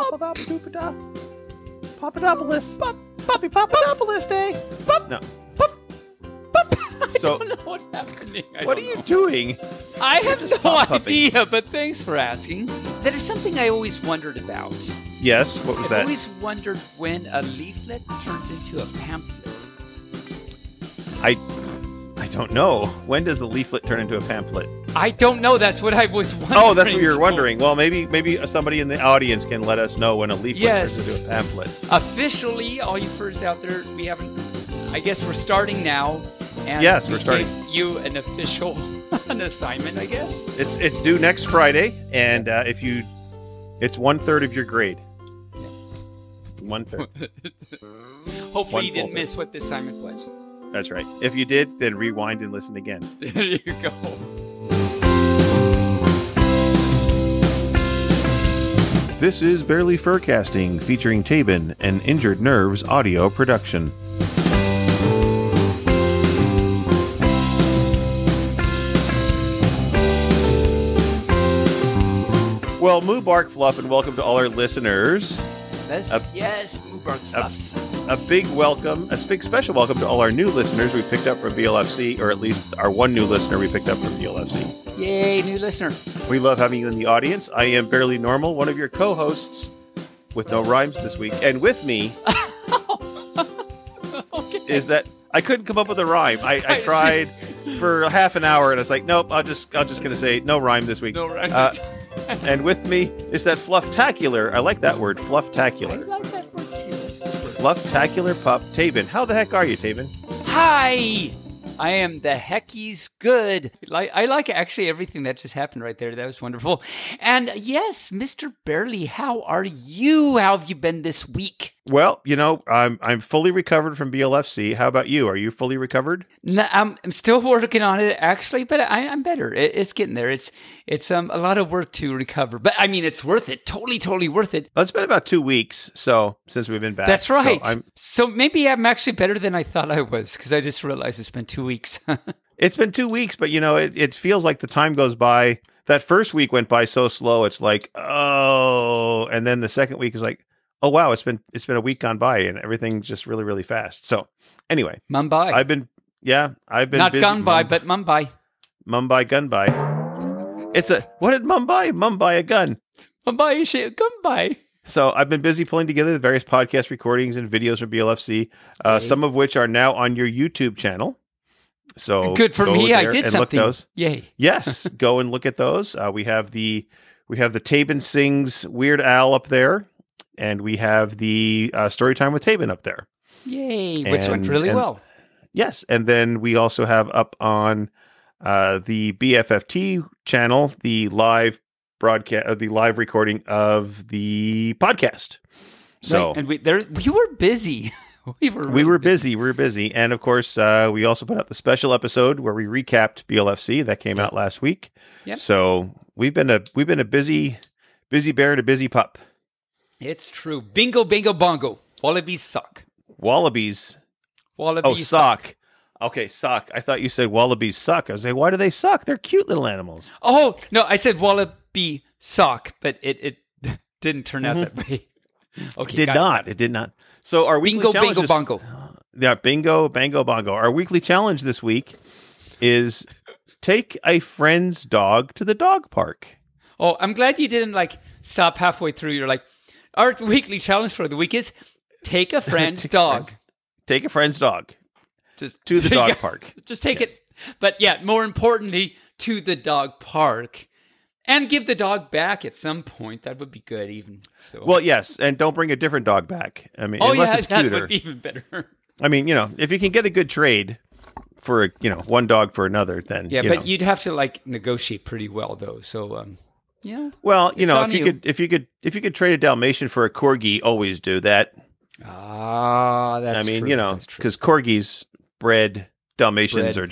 Papadopoulos. Puppy Papadopoulos Day. No. So, I don't know what's happening. What are you doing? I have no pop-pupping. idea, but thanks for asking. That is something I always wondered about. Yes, what was I've that? always wondered when a leaflet turns into a pamphlet. I don't know. When does the leaflet turn into a pamphlet? I don't know. That's what I was wondering. Oh, that's what you're So, wondering. Well, maybe somebody in the audience can let us know when a leaflet turns into a pamphlet. Officially, all you furs out there, we haven't. I guess we're starting now. And Yes, we're we starting. gave you an official an assignment, I guess. It's due next Friday, and it's 1/3 of your grade. 1/3. Hopefully, you full didn't thing. miss what the assignment was. That's right. If you did, then rewind and listen again. There you go. This is Barely Furcasting, featuring Tabin and Injured Nerves audio production. Well, Moo Bark Fluff, and welcome to all our listeners. Yes, Mubarak Fluff. A big welcome, a big special welcome to all our new listeners we picked up from BLFC, or at least our one new listener we picked up from BLFC. Yay, new listener. We love having you in the audience. I am Barely Normal, one of your co-hosts with no rhymes this week. And with me Okay. is that I couldn't come up with a rhyme. I tried for half an hour and I was like, nope, I'm just gonna say no rhyme this week. No, right. And with me is that Flufftacular. I like that word, I Flufftacular. like that word too. That's a good word. Flufftacular pup, Tabin. How the heck are you, Tabin? Hi! I am the heckies good. I like actually everything that just happened right there. That was wonderful. And yes, Mr. Barely, how are you? How have you been this week? Well, I'm fully recovered from BLFC. How about you? Are you fully recovered? No, I'm still working on it actually, but I'm better. It's getting there. It's a lot of work to recover, but I mean it's worth it. Totally worth it. Well, it's been about 2 weeks, since we've been back. That's right. So So maybe I'm actually better than I thought I was because I just realized it's been 2 weeks. It's been 2 weeks, but it feels like the time goes by. That first week went by so slow. It's like, oh, and then the second week is like, oh wow, it's been a week gone by, and everything's just really, really fast. So anyway, Mumbai. I've been Not busy. gone by, but Mumbai. Mumbai gun by. What did Mumbai? Mumbai a gun. Mumbai shit, gone by. So I've been busy pulling together the various podcast recordings and videos from BLFC, some of which are now on your YouTube channel. So Good for go me. I there did and look something. those. Yay. Yes, go and look at those. We have the Tabin Sings Weird Al up there, and we have the Storytime with Tabin up there. Yay. Which went really well. Yes, and then we also have up on the BFFT channel the live broadcast, the live recording of the podcast. So Right. And we were busy. We were busy, and of course, we also put out the special episode where we recapped BLFC that came out last week. Yep. So we've been a busy bear and a busy pup. It's true. Bingo, bingo, bongo. Wallabies suck. Wallabies. Wallabies Oh, sock. Okay, sock. I thought you said wallabies suck. I was like, why do they suck? They're cute little animals. Oh, no, I said wallaby sock, but it didn't turn out that way. Okay. It did not. So our weekly Bingo, challenge bingo, is- bongo. Yeah, bingo, bango, bongo. Our weekly challenge this week is take a friend's dog to the dog park. Oh, I'm glad you didn't stop halfway through. You're like, our weekly challenge for the week is take a friend's dog. Take a friend's dog Just to the dog park. Just take Yes. it. But yeah, more importantly, to the dog park. And give the dog back at some point. That would be good, even. So. Well, yes, and don't bring a different dog back. I mean, oh unless yeah, it's that cuter. would be even better. I mean, if you can get a good trade for one dog for another, then Yeah, but you'd have to negotiate pretty well, though. So, well, it's on if you could trade a Dalmatian for a corgi, always do that. Ah, that's I mean, true. That's true. because corgis bred Dalmatians Bred.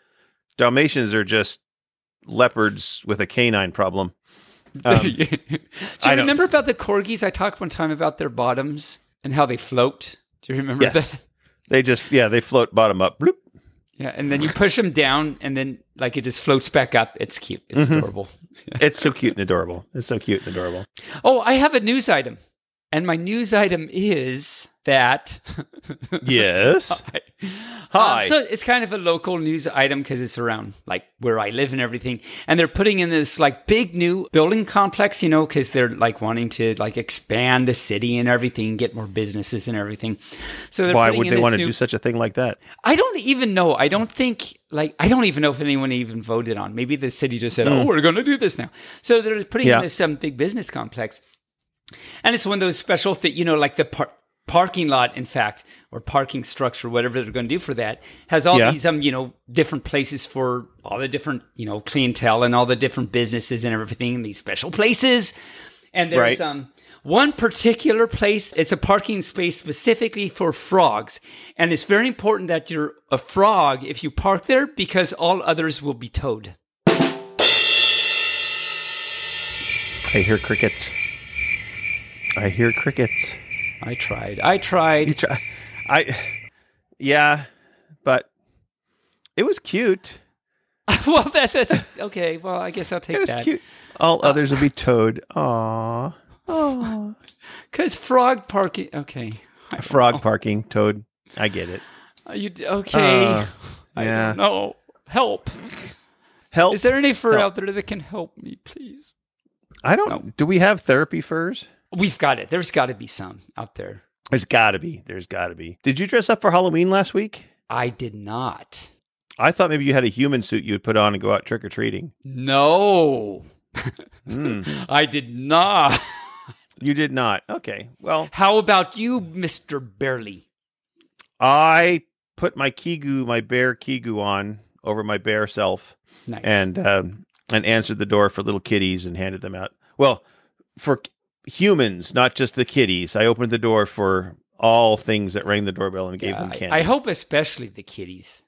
are just leopards with a canine problem. Do you I don't- remember about the corgis? I talked one time about their bottoms and how they float. Do you remember Yes, that? they float bottom up. Bloop. Yeah, and then you push them down, and then it just floats back up. It's cute. It's adorable. It's so cute and adorable. It's so cute and adorable. Oh, I have a news item. And my news item is that. Yes. Hi. So it's kind of a local news item because it's around like where I live and everything. And they're putting in this like big new building complex, because they're like wanting to like expand the city and everything, get more businesses and everything. So why would they want to do such a thing like that? I don't even know. I don't even know if anyone even voted on. Maybe the city just said, "Oh, we're going to do this now." So they're putting in this big business complex. And it's one of those special things, like the parking lot, in fact, or parking structure, whatever they're going to do for that, has all these, different places for all the different, clientele and all the different businesses and everything in these special places. And there's one particular place, it's a parking space specifically for frogs. And it's very important that you're a frog if you park there because all others will be towed. I hear crickets. I tried. You try. Yeah, but it was cute. Well, that's okay. Well, I guess I'll take that. It was cute. All others will be towed. Aww. Because frog parking. Okay. Frog parking, toad. I get it. Okay? I don't know. Help. Is there any fur out there that can help me, please? I don't. No. Do we have therapy furs? We've got it. There's got to be some out there. There's got to be. Did you dress up for Halloween last week? I did not. I thought maybe you had a human suit you would put on and go out trick-or-treating. No. I did not. You did not. Okay. Well. How about you, Mr. Barely? I put my bear Kigu on over my bear self. Nice. And answered the door for little kitties and handed them out. Well, for humans, not just the kitties. I opened the door for all things that rang the doorbell and gave them candy. I hope especially the kitties.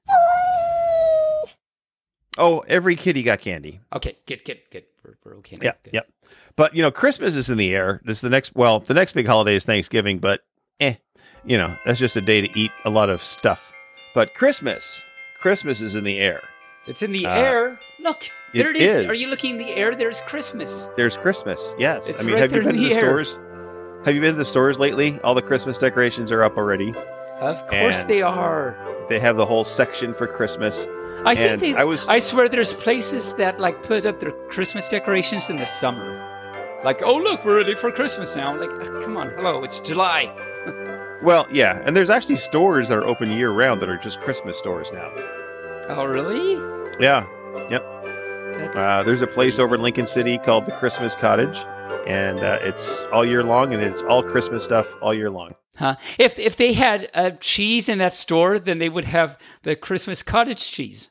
Oh, every kitty got candy. Okay, good. We're okay now. Yeah, good. Yep. But, Christmas is in the air. The next big holiday is Thanksgiving, but that's just a day to eat a lot of stuff. But Christmas is in the air. It's in the air. Look, there it is. Are you looking in the air? There's Christmas. There's Christmas. Yes. It's right have you been to the air. stores? Have you been to the stores lately? All the Christmas decorations are up already. Of course they are. They have the whole section for Christmas. I swear there's places that like put up their Christmas decorations in the summer. Like, oh look, we're ready for Christmas now. Like, come on, hello, it's July. Well, yeah, and there's actually stores that are open year round that are just Christmas stores now. Oh, really? Yeah. Yep. There's a place over in Lincoln City called the Christmas Cottage, and it's all year long, and it's all Christmas stuff all year long. Huh? If they had cheese in that store, then they would have the Christmas cottage cheese.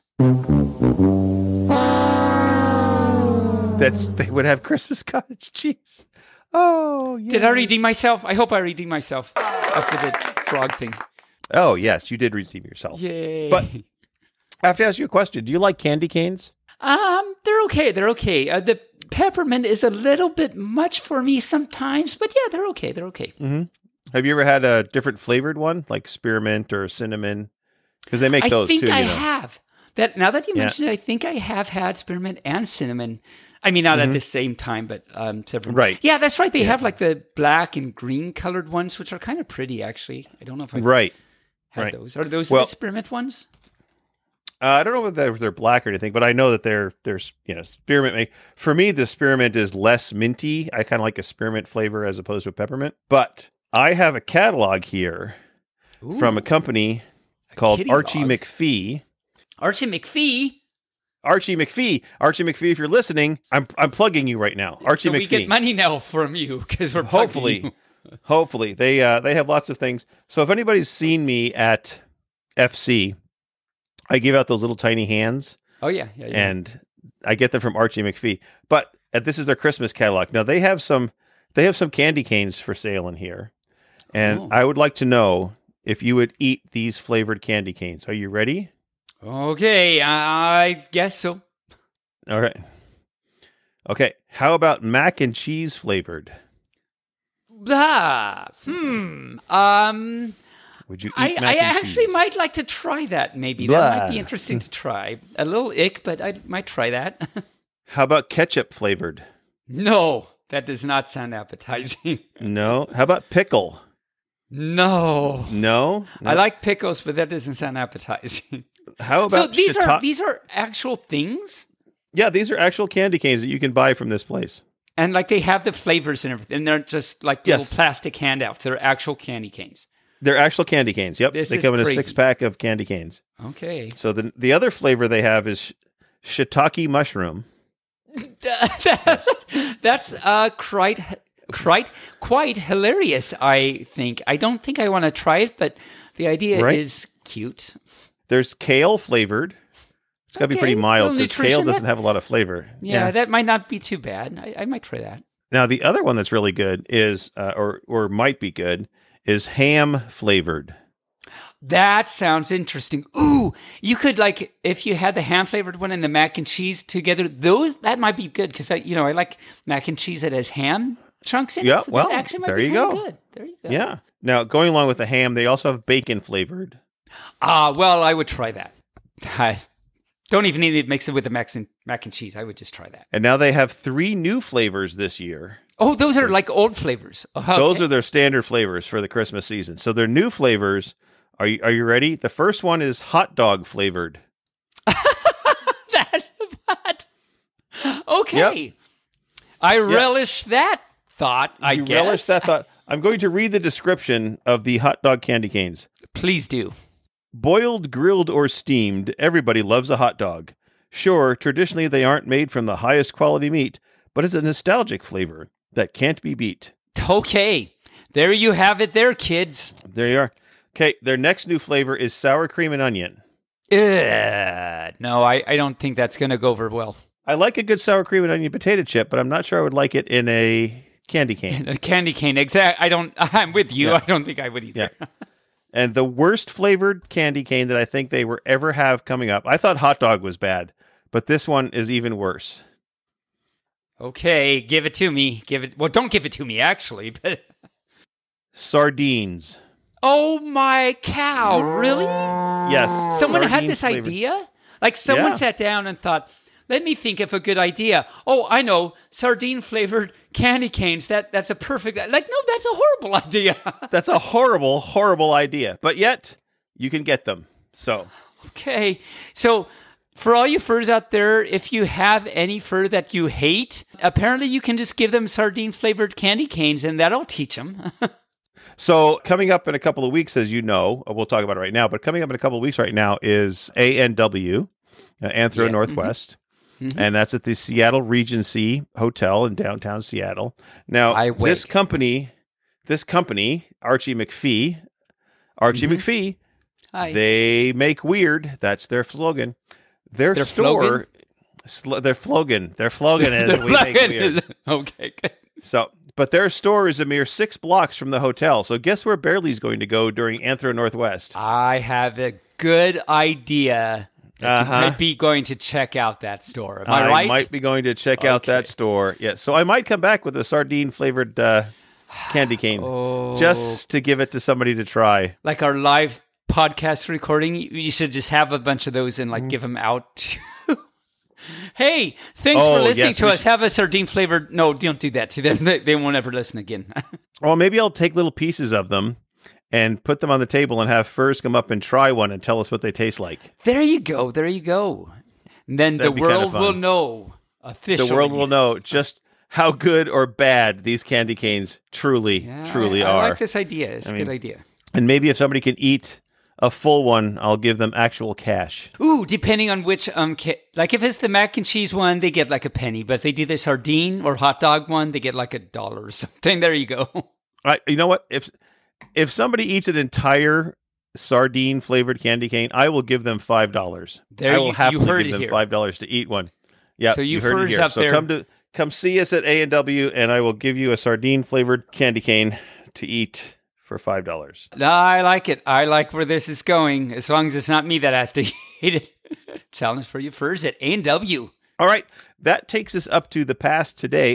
They would have Christmas cottage cheese. Oh, yeah. Did I redeem myself? I hope I redeemed myself after the frog thing. Oh, yes, you did redeem yourself. Yay. But I have to ask you a question. Do you like candy canes? They're okay. The peppermint is a little bit much for me sometimes, but yeah, they're okay. Mm-hmm. Have you ever had a different flavored one, like spearmint or cinnamon? Because they make those too. I think I have. Now that you mentioned it, I think I have had spearmint and cinnamon. I mean, not at the same time, but several. Right. Yeah, that's right. They have like the black and green colored ones, which are kind of pretty, actually. I don't know if I've had those. Are those the spearmint ones? I don't know whether they're black or anything, but I know that there's spearmint. For me, the spearmint is less minty. I kind of like a spearmint flavor as opposed to a peppermint. But I have a catalog here from a company called Archie McPhee. Archie McPhee? Archie McPhee, if you're listening, I'm plugging you right now. Archie McPhee. We get money now from you because we're plugging you. Hopefully. They have lots of things. So if anybody's seen me at FC, I give out those little tiny hands. Oh, yeah. And I get them from Archie McPhee. But this is their Christmas catalog. Now, they have some candy canes for sale in here. And I would like to know if you would eat these flavored candy canes. Are you ready? Okay, I guess so. All right. Okay, how about mac and cheese flavored? Would you eat mac and I actually might like to try that, maybe. That might be interesting to try. A little ick, but I might try that. How about ketchup flavored? No, That does not sound appetizing. No. How about pickle? No. No. I like pickles, but that doesn't sound appetizing. How So about these are actual things, Yeah, these are actual candy canes that you can buy from this place. and like they have the flavors and everything. And they're just like little Yes. plastic handouts. They're actual candy canes. They're actual candy canes. Yep, This they is come in a crazy. 6-pack of candy canes. Okay. So the other flavor they have is shiitake mushroom. That's quite hilarious, I think. I don't think I want to try it, but the idea Right. is cute. There's kale flavored. It's got to be pretty Okay, mild little because kale nutrition. doesn't have a lot of flavor. Yeah, that might not be too bad. I might try that. Now the other one that's really good is, or might be good, is ham flavored. That sounds interesting. Ooh, you could like if you had the ham flavored one and the mac and cheese together. That might be good because I like mac and cheese that has ham chunks in Yeah, it. So well, that actually might there be you kinda go. good. There you go. Yeah. Now going along with the ham, they also have bacon flavored. Well, I would try that. I don't even need to mix it with the mac and cheese. I would just try that. And now they have 3 new flavors this year. Oh, those are like old flavors. Okay. Those are their standard flavors for the Christmas season. So their new flavors. Are you ready? The first one is hot dog flavored. That's what? Okay. I relish that thought, I You guess. relish that thought. I'm going to read the description of the hot dog candy canes. Please do. Boiled, grilled, or steamed, everybody loves a hot dog. Sure, traditionally they aren't made from the highest quality meat, but it's a nostalgic flavor that can't be beat. Okay. There you have it there, kids. There you are. Okay, their next new flavor is sour cream and onion. No, I don't think that's going to go over well. I like a good sour cream and onion potato chip, but I'm not sure I would like it in a candy cane. A candy cane, I'm with you. Yeah. I don't think I would either. Yeah. And the worst flavored candy cane that I think they will ever have coming up. I thought hot dog was bad, but this one is even worse. Okay, give it to me. Well, don't give it to me, actually. But Sardines. oh my cow! Really? Yes. Someone had sardine this flavored. idea? Like someone Yeah. sat down and thought, let me think of a good idea. Oh, I know, sardine flavored candy canes. That's a perfect. Like, no, that's a horrible idea. That's a horrible, horrible idea. But yet, you can get them. So, Okay, so for all you furs out there, if you have any fur that you hate, apparently you can just give them sardine flavored candy canes, and that'll teach them. so coming up in a couple of weeks, as you know, we'll talk about it right now, but coming up in a couple of weeks right now is ANW, Anthro Yeah, Northwest. Mhm. And that's at the Seattle Regency Hotel in downtown Seattle. Now, I wait. this company, Archie McPhee, Mhm. Hi. they make weird. That's their slogan. Their store, their slogan is we make weird. Okay, good. So, but their store is a mere 6 blocks from the hotel. So, guess where Bearley's going to go during Anthro Northwest? I have a good idea that you Uh-huh. might be going to check out that store. Am I right? might be going to check out that Okay. store. Yes. So I might come back with a sardine flavored candy cane Oh, just to give it to somebody to try. like our live podcast recording. You should just have a bunch of those and like give them out. to- Hey, thanks for Oh, listening yes, to we us. Have a sardine flavored. No, don't do that to them. They won't ever listen again. Well, maybe I'll take little pieces of them and put them on the table and have Furs come up and try one and tell us what they taste like. There you go. There you go. And then That'd the be kinda world fun. will know officially. The world will know just how good or bad these candy canes truly I are. like this idea. It's a mean- good idea. And maybe if somebody can eat a full one, I'll give them actual cash. Ooh, depending on which like if it's the mac and cheese one, they get like a penny. But if they do the sardine or hot dog one, they get like $1 or something. There you go. You know what? If somebody eats an entire sardine flavored candy cane, I will give them $5. There I will you happily heard give it them here. $5 to eat one. Yeah, So you heard it Furs here. up So there- come see us at A&W, and I will give you a sardine flavored candy cane to eat for $5. I like it. I like where this is going. As long as it's not me that has to eat it. Challenge for you Furs at A&W. All right, that takes us up to the past today.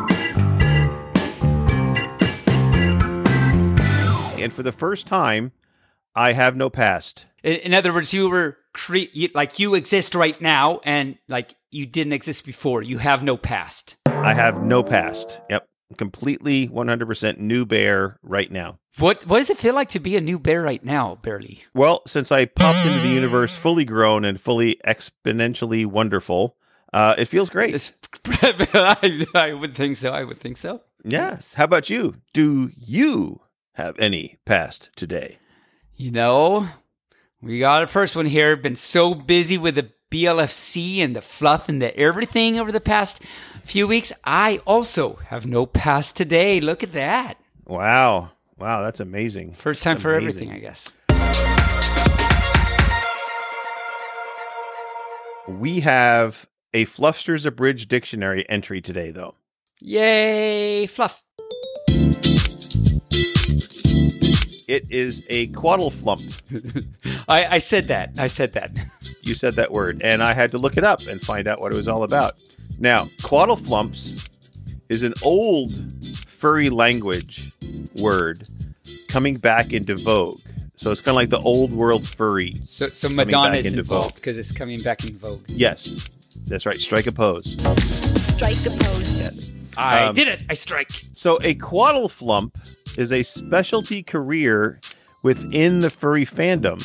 And for the first time, I have no past. In other words, you were like you exist right now, and like you didn't exist before. You have no past. I have no past. Yep. Completely 100% new bear right now. What does it feel like to be a new bear right now, Barely? Well, since I popped into the universe fully grown and fully exponentially wonderful, it feels great. I would think so. I would think so. Yeah. Yes. How about you? Do you have any past today? You know, we got a first one here. Been so busy with the BLFC and the fluff and the everything over the past few weeks. I also have no past today. Look at that. Wow. Wow, that's amazing. First time That's for amazing. everything, I guess. We have a Fluffster's Abridged Dictionary entry today, though. Yay, fluff. It is a quaddleflump. I said that. I said that. You said that word, and I had to look it up and find out what it was all about. Now, quaddleflumps is an old furry language word coming back into vogue. So it's kind of like the old world furry. So Madonna back is into involved vogue. because it's coming back in vogue. Yes, that's right. Strike a pose. Strike a pose. Yes. I did it. I strike. So a quaddleflump is a specialty career within the furry fandom,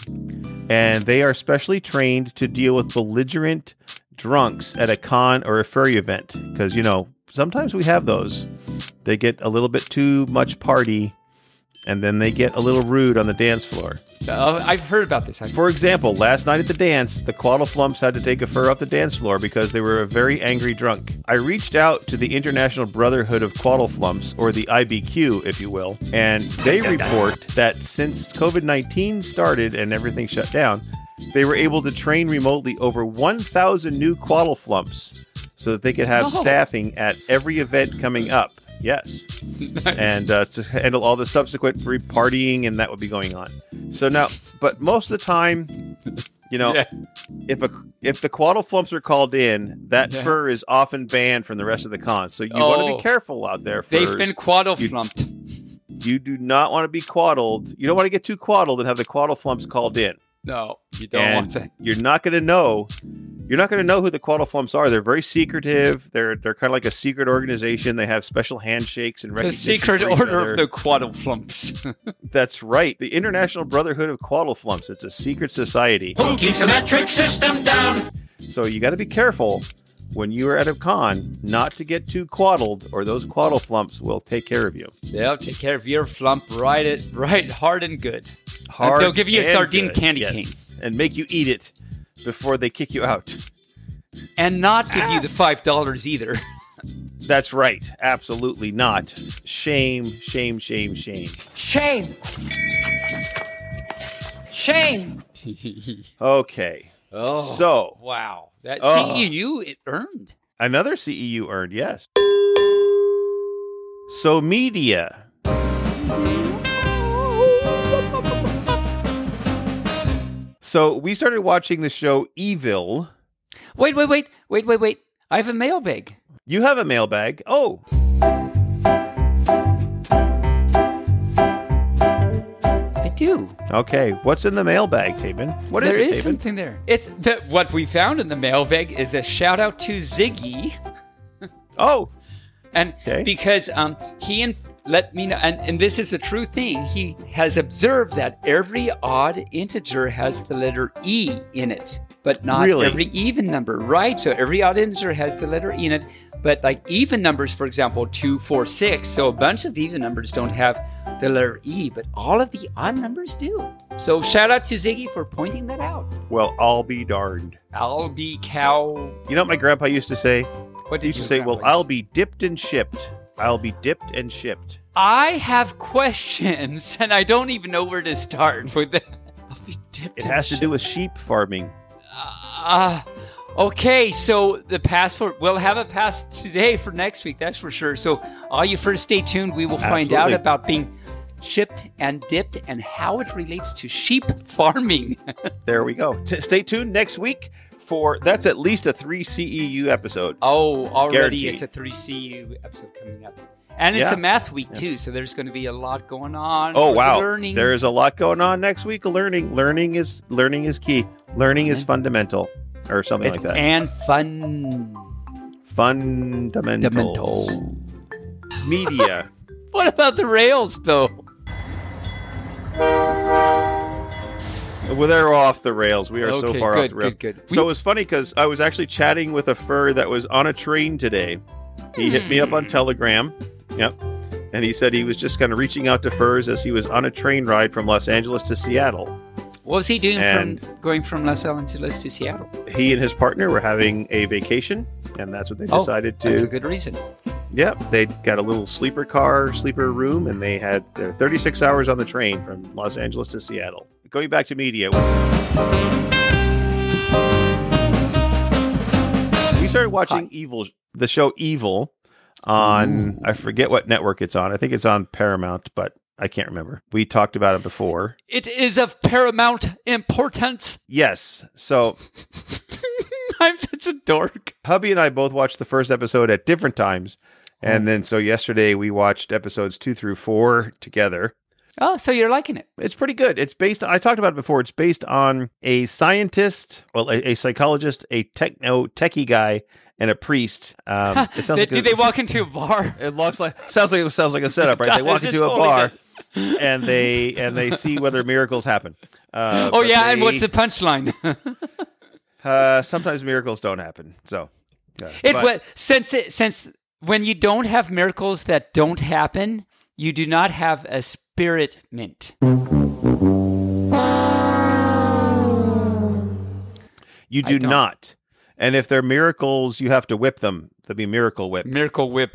and they are specially trained to deal with belligerent drunks at a con or a furry event. Because, you know, sometimes we have those. They get a little bit too much party, and then they get a little rude on the dance floor. I've heard about this. For example, last night at the dance, the quaddleflumps had to take a fur off the dance floor because they were a very angry drunk. I reached out to the International Brotherhood of Quaddleflumps, or the IBQ, if you will, and they report that since COVID-19 started and everything shut down, they were able to train remotely over 1,000 new quaddleflumps so that they could have staffing at every event coming up. Yes. Nice. And to handle all the subsequent free partying and that would be going on. So now, but most of the time, you know, Yeah. if the quaddleflumps are called in, that Yeah. fur is often banned from the rest of the con. So you want to Oh. be careful out there. They've furs. been quaddle-flumped. You do not want to be quaddled. You don't want to get too quaddled and have the quaddleflumps called in. No, you don't And want that. you're not going to know. You're not going to know who the quaddleflumps are. They're very secretive. They're kind of like a secret organization. They have special handshakes and The recognition secret for each order other. of the quaddle-flumps. That's right. The International Brotherhood of Quaddleflumps. It's a secret society. Who keeps the metric system down? So you got to be careful when you are at a con not to get too quaddled, or those quaddleflumps will take care of you. They'll take care of your flump right hard and good. Hard They'll give you a and sardine good. candy Yes. cane. And make you eat it before they kick you out. And not give you the $5 either. That's right. Absolutely not. Shame, shame, shame, shame. Shame. Shame. Okay. Oh, So, wow. That Oh. CEU it earned. another CEU earned, yes. So, media. So, we started watching the show Evil. Wait. I have a mailbag. You have a mailbag. Oh, I do. okay. What's in the mailbag, Taben? What is There it, is Taben? something there. It's what we found in the mailbag is a shout out to Ziggy. Oh, And Okay. because he let me know, and this is a true thing, he has observed that every odd integer has the letter E in it, but not Really? every even number, right? So every odd integer has the letter E in it, but like even numbers, for example, 2, 4, 6, so a bunch of the even numbers don't have the letter E, but all of the odd numbers do. So shout out to Ziggy for pointing that out. well, I'll be darned. I'll be cow. You know what my grandpa used to say? What He used to say, well, I'll be dipped and shipped. I'll be dipped and shipped. I have questions, and I don't even know where to start with that. I'll be dipped It in has to shit. do with sheep farming. Okay, so the pass we'll have a pass today for next week, that's for sure. So all you first stay tuned. We will find out Absolutely. about being shipped and dipped and how it relates to sheep farming. There we go. Stay tuned next week for that's at least a 3 CEU episode. Oh, already Guaranteed. it's a 3CU episode coming up. And it's Yeah. a math week too, so there's going to be a lot going on. Oh for wow, learning. there's a lot going on next week. Learning is key. Learning is fundamental, or something like that. And fun. Fundamentals. Media. What about the rails, though? Well, they're off the rails. We are so far off the rails. Good. So it was funny because I was actually chatting with a fur that was on a train today. He hit me up on Telegram. Yep. And he said he was just kind of reaching out to furs as he was on a train ride from Los Angeles to Seattle. What was he doing going from Los Angeles to Seattle? He and his partner were having a vacation, and that's what they decided to. That's a good reason. Yep. They got a little sleeper room, and they had their 36 hours on the train from Los Angeles to Seattle. Going back to media. We started watching the show Evil on, I forget what network it's on. I think it's on Paramount, but I can't remember. We talked about it before. It is of paramount importance. Yes. So I'm such a dork. Hubby and I both watched the first episode at different times. And then so yesterday we watched episodes 2 through 4 together. Oh, so you're liking it. It's pretty good. It's based on, I talked about it before. It's based on a scientist, a psychologist, a techie guy, and a priest. It sounds do they walk into a bar? It sounds like a setup, right? They walk into a bar and they see whether miracles happen. And what's the punchline? Sometimes miracles don't happen. So since when you don't have miracles that don't happen, you do not have a spirit mint. You do not. And if they're miracles, you have to whip them. They'll be miracle whip. Miracle whip.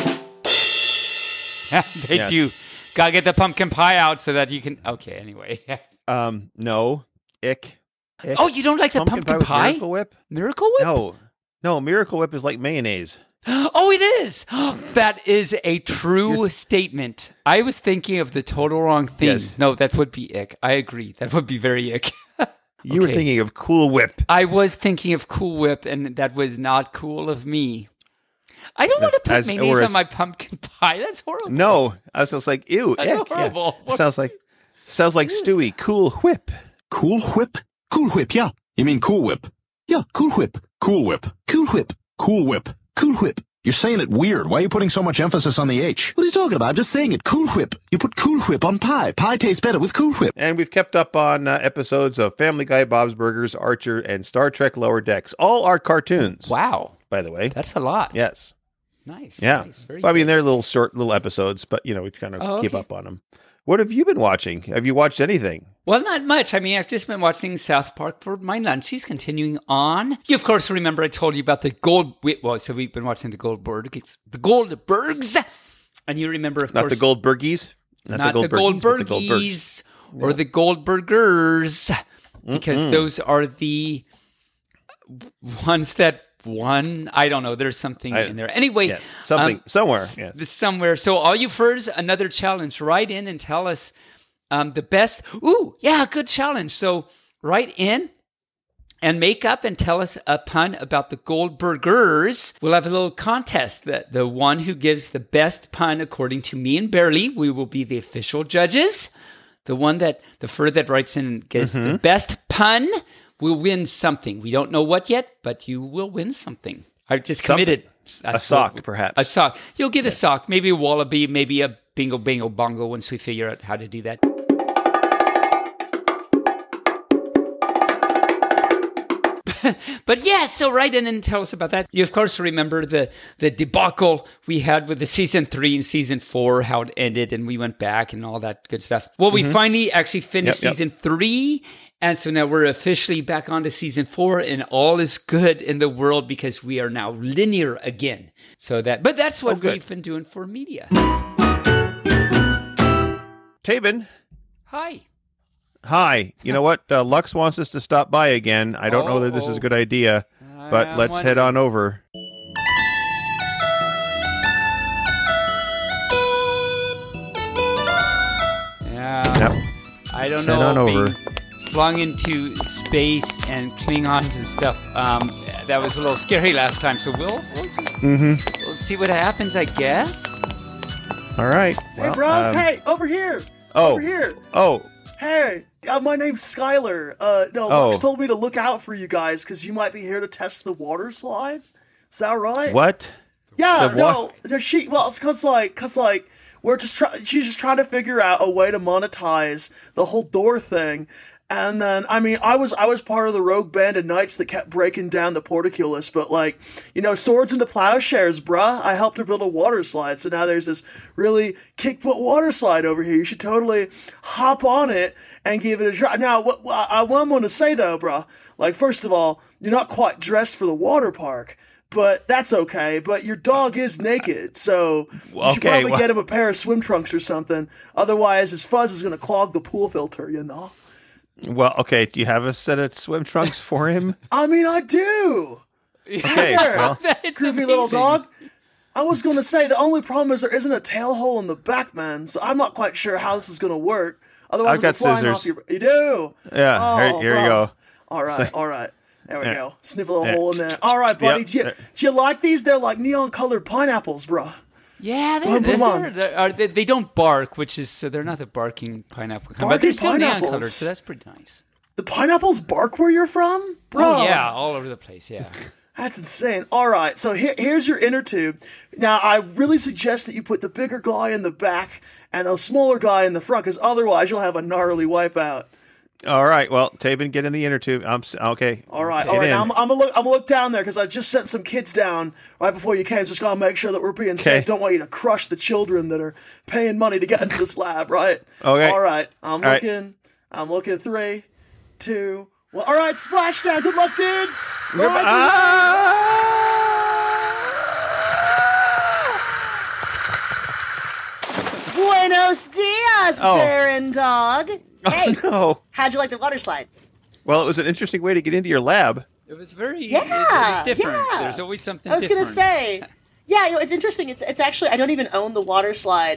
They do. Gotta get the pumpkin pie out so that you can. Okay, anyway. No. Ick. Oh, you don't like the pumpkin pie? Miracle Whip? Miracle Whip? No. Miracle Whip is like mayonnaise. Oh, it is. That is a true statement. I was thinking of the total wrong thing. Yes. No, that would be ick. I agree. That would be very ick. You were thinking of Cool Whip. I was thinking of Cool Whip, and that was not cool of me. I don't want to put mayonnaise on my pumpkin pie. That's horrible. No, I was just like, ew, that's ick. horrible. Yeah. Sounds like Stewie. Cool Whip. Cool Whip? Cool Whip, yeah. You mean Cool Whip? Yeah, Cool Whip. Cool Whip. Cool Whip. Cool Whip. Cool Whip. You're saying it weird. Why are you putting so much emphasis on the H? What are you talking about? I'm just saying it. Cool Whip. You put Cool Whip on pie. Pie tastes better with Cool Whip. And we've kept up on episodes of Family Guy, Bob's Burgers, Archer, and Star Trek Lower Decks. All are cartoons. Wow. By the way. That's a lot. Yes. Nice. Yeah. Nice. Very I mean, good. they're little episodes, but, we kind of keep up on them. What have you been watching? Have you watched anything? Well, not much. I mean, I've just been watching South Park for my lunch. She's continuing on. You, of course, remember I told you about the so we've been watching the Goldbergs. And you remember, of course. Not the Goldbergies? Not the Goldbergies or the Goldbergers. Because those are the ones that won. I don't know. There's something in there. Anyway. Yes, somewhere. Yes. Somewhere. So all you furs, another challenge. Write in and tell us the best. Ooh, yeah, good challenge. So write in and make up and tell us a pun about the Goldbergers. We'll have a little contest. The one who gives the best pun according to me and Barely, we will be the official judges. The fur that writes in and gives the best pun will win something. We don't know what yet, but you will win something. I've just committed. A sock, perhaps. A sock. You'll get a sock. Maybe a wallaby, maybe a bingo, bingo, bongo once we figure out how to do that. But yeah, so write in and tell us about that. You, of course, remember the debacle we had with the season 3 and season 4, how it ended, and we went back and all that good stuff. Well, we finally actually finished season 3, and so now we're officially back on to season 4, and all is good in the world because we are now linear again. But that's what we've been doing for media. Tabin. Hi. You know what? Lux wants us to stop by again. I don't know whether this is a good idea, but let's head on over. Yeah. Yep. I don't Head know. on over. Flung into space and Klingons and stuff. That was a little scary last time, so we'll see what happens, I guess. All right. Hey, bros. Hey, over here. Over here. Oh. Hey, my name's Skylar. Lux told me to look out for you guys because you might be here to test the water slide. Is that right? What? Yeah, The no. It's cause we're she's just trying to figure out a way to monetize the whole door thing. And then, I mean, I was part of the rogue band of knights that kept breaking down the portcullis, but like, swords into plowshares, bruh. I helped her build a water slide, so now there's this really kick-butt water slide over here. You should totally hop on it and give it a try. Now, what I'm going to say though, bruh, like, first of all, you're not quite dressed for the water park. But that's okay. But your dog is naked, so you should probably get him a pair of swim trunks or something. Otherwise, his fuzz is going to clog the pool filter, Well, okay. Do you have a set of swim trunks for him? I mean, I do. Okay. Well, Groovy little dog. I was going to say, the only problem is there isn't a tail hole in the back, man, so I'm not quite sure how this is going to work. Otherwise, I've got scissors. You do? Yeah, here you go. All right. There we go. Snip a little hole in there. All right, buddy. Yep. Do you like these? They're like neon-colored pineapples, bro. Yeah, they don't bark, so they're not the barking pineapple kind, but they're still neon-colored, so that's pretty nice. The pineapples bark where you're from? Bro. Oh, yeah, all over the place, yeah. That's insane. All right, so here's your inner tube. Now, I really suggest that you put the bigger guy in the back and the smaller guy in the front, because otherwise you'll have a gnarly wipeout. All right. Well, Tabin, get in the inner tube. Okay. All right. Now I'm gonna look down there because I just sent some kids down right before you came. Just gotta make sure that we're being safe. Don't want you to crush the children that are paying money to get into this lab, right? Okay. All right. I'm looking. 3, 2, 1. All right. Splashdown. Good luck, dudes. Buenos dias, Baron Dog. Hey, no. How'd you like the water slide? Well, it was an interesting way to get into your lab. It was very it was different. Yeah. There's always something I was different. Gonna say, yeah, it's interesting. It's actually, I don't even own the water slide.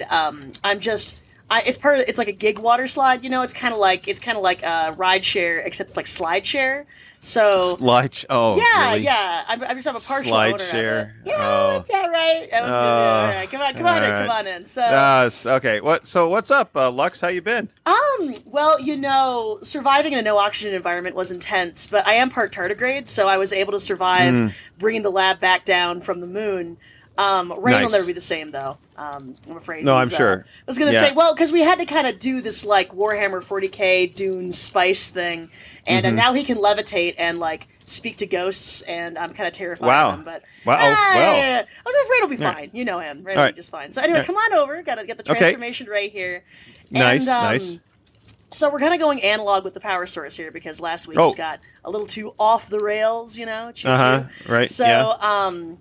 It's like a gig water slide, it's kind of like a ride share, except it's like slide share. So really? Yeah. I just have a partial slide owner share. Of it. Yeah, that's all right. That was good. All right. Come on in. So okay. What's up, Lux? How you been? Well, surviving in a no oxygen environment was intense, but I am part tardigrade, so I was able to survive bringing the lab back down from the moon. Rain will never be the same, though. I'm afraid. No, I'm sure. I was going to say, because we had to kind of do this, like, Warhammer 40k Dune spice thing, and now he can levitate and, like, speak to ghosts, and I'm kind of terrified of him. But, I was like, Rain will be fine. You know him. Rain will be just fine. So anyway, come on over. Got to get the transformation right here. Nice. So we're kind of going analog with the power source here, because last week just got a little too off the rails, Right. So,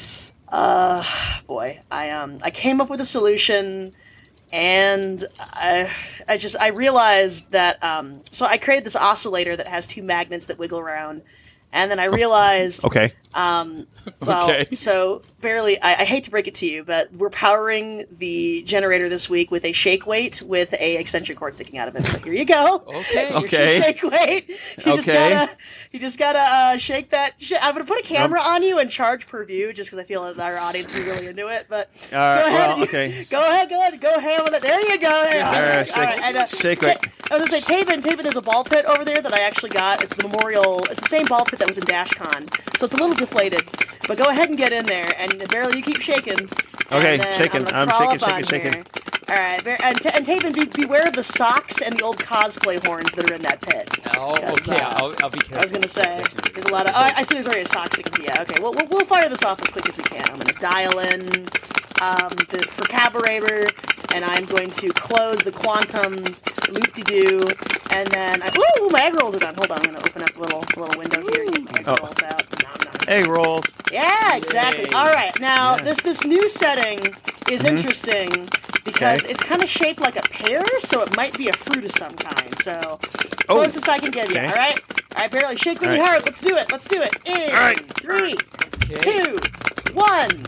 I came up with a solution, and I realized that, so I created this oscillator that has 2 magnets that wiggle around, and then I realized, so barely, I hate to break it to you, but we're powering the generator this week with a shake weight with a extension cord sticking out of it. So here you go. Okay. Here's your shake weight. You just gotta shake that. I'm gonna put a camera on you and charge per view, just because I feel that our audience will be really into it. But go ahead. Go ham with it. There you go. Shake weight. I was gonna say, Tabin, there's a ball pit over there that I actually got. It's the memorial. It's the same ball pit that was in DashCon, so it's a little deflated. But go ahead and get in there, and Barely, you keep shaking. Okay, shaking. I'm shaking. All right, and Tabin, beware of the socks and the old cosplay horns that are in that pit. Oh, okay. I'll be careful. I was gonna say, there's a lot of. I see there's already a sock sticking. Yeah, okay. We'll fire this off as quick as we can. I'm gonna dial in the Fracaberator, and I'm going to close the quantum loop-de-doo, and then my egg rolls are done. Hold on, I'm gonna open up a little window here and get my egg rolls out. Egg rolls. Yeah, exactly. Yay. All right, now this new setting is interesting because it's kind of shaped like a pear, so it might be a fruit of some kind. So closest I can give you. All right, Barely shake really hard. Let's do it. In 3, 2, 1.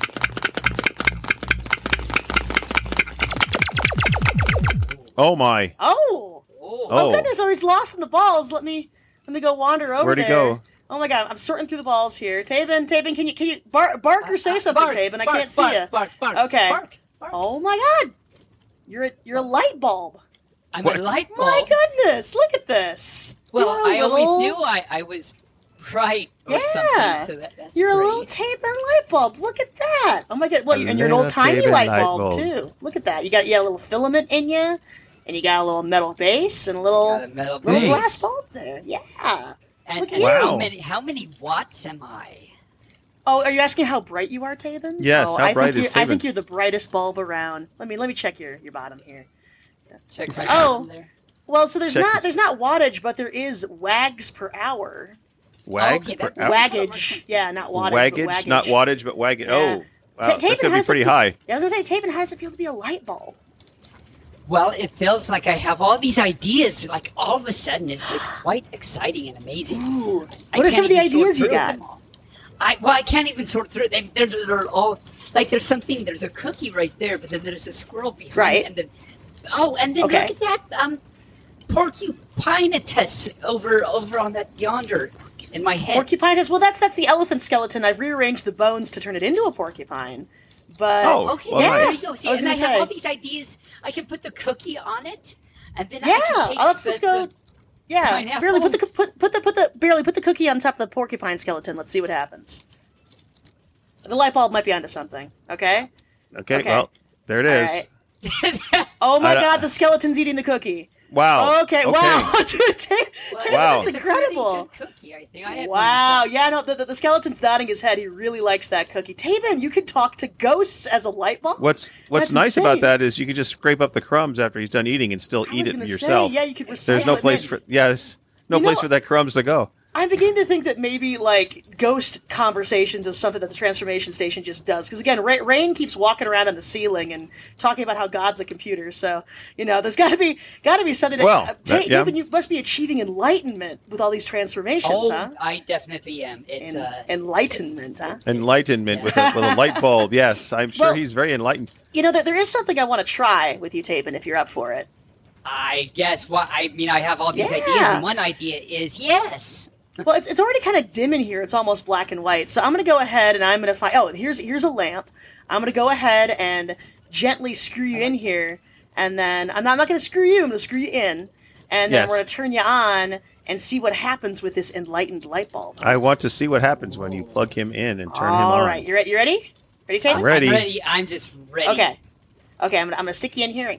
Oh my. Oh goodness! Oh, he's lost in the balls. Let me go wander over Where'd he there. go? Oh my God! I'm sorting through the balls here. Tabin, can you bark or say something, Tabin? I can't see you. Bark. Okay. Bark. Oh my God! You're a light bulb. I'm a light bulb. My goodness! Look at this. Well, I always knew I was bright or Yeah. something. So that's You're a great. little Taben light bulb. Look at that. Oh my god. Well, and you're an old little tiny Taben light light bulb bulb. too. Look at that. You got a little filament in you, and you got a little metal base and a little Got a metal little base. glass bulb there. Yeah. And, Look at and you. Wow. how many watts am I? Oh, are you asking how bright you are, Taben? Yes, Oh, how I bright think is I Taben? think you're the brightest bulb around. Let me check your bottom here. Check my Oh. bottom there. Well, so there's Check there's not wattage, but there is wags per hour. Wags Okay, per that- hour? Waggage. Yeah, not wattage. Waggage, but waggage. not wattage, but waggage. Yeah. Oh, wow. Taben, That's going how to be does it pretty feel- high. Yeah, I was gonna say, Taben, how does it feel to be a light bulb? Well, it feels like I have all these ideas. Like all of a sudden, it's quite exciting and amazing. Ooh. I What are can't some of the even sort ideas you through got? them all. I can't even sort through them. They're all like there's a cookie right there, but then there's a squirrel behind, Right. and then Okay. look at that porcupinitus over on that yonder in my head. Porcupine says, well, that's the elephant skeleton. I've rearranged the bones to turn it into a porcupine. But Oh, Okay, well, there nice. you go. See, I was and I gonna have all say. these ideas. I can put the cookie on it, and then I yeah, can take let's go. Yeah, pineapple. barely put the cookie on top of the porcupine skeleton. Let's see what happens. The light bulb might be onto something. Okay. Okay, Okay. well, there it All is. right. Oh my I- God, the skeleton's eating the cookie. Wow. Okay, wow, Dude, Taben, Wow. that's It's a pretty incredible. good cookie, I think. I had Wow, one yeah, no, the skeleton's nodding his head. He really likes that cookie. Taben, you can talk to ghosts as a light bulb. What's That's nice insane. about that is you can just scrape up the crumbs after he's done eating and still I eat was it gonna yourself. Say, yeah, you could recycle There's no it, place man. for there's no You place know- for that crumbs to go. I'm beginning to think that maybe like ghost conversations is something that the transformation station just does. Because again, Rain keeps walking around on the ceiling and talking about how God's a computer. So there's got to be something. Well, yeah. Taben, you must be achieving enlightenment with all these transformations, Oh, huh? I definitely am. It's Enlightenment, huh? Enlightenment with a light bulb. Yes, I'm sure Well- he's very enlightened. There is something I want to try with you, Taben, if you're up for it. I guess what I mean. I have all these Yeah. ideas, and one idea is yes. Well, it's already kind of dim in here. It's almost black and white. So I'm going to go ahead and I'm going to find... Oh, here's a lamp. I'm going to go ahead and gently screw you in here. And then... I'm not going to screw you. I'm going to screw you in. And then Yes. we're going to turn you on and see what happens with this enlightened light bulb. I want to see what happens when you plug him in and turn him All on. right. You ready? Ready, Taben? I'm ready. I'm ready. I'm just ready. Okay. Okay, I'm gonna stick you in here.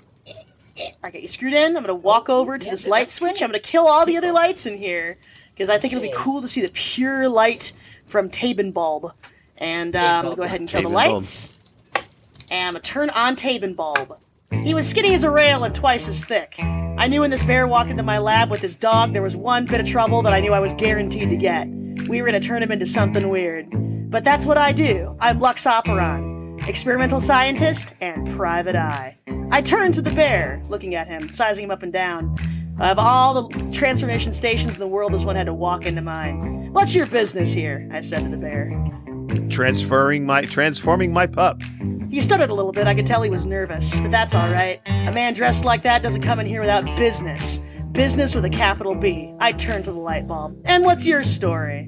I got you screwed in. I'm gonna walk over to yeah, this but light that's switch. cool. I'm gonna kill all the other lights in here because I think it'll be Okay. cool to see the pure light from Taben bulb. And I'm gonna go ahead and kill the Taben bulb. lights. And I'm gonna turn on Taben bulb. He was skinny as a rail and twice as thick. I knew when this bear walked into my lab with his dog, there was one bit of trouble that I knew I was guaranteed to get. We were gonna turn him into something weird. But that's what I do. I'm Lux Operon, experimental scientist and private eye. I turned to the bear, looking at him, sizing him up and down. Of all the transformation stations in the world, this one had to walk into mine. What's your business here? I said to the bear. Transforming my pup. He stuttered a little bit. I could tell he was nervous, but that's all right. A man dressed like that doesn't come in here without business. Business with a capital B. I turned to the light bulb. And what's your story?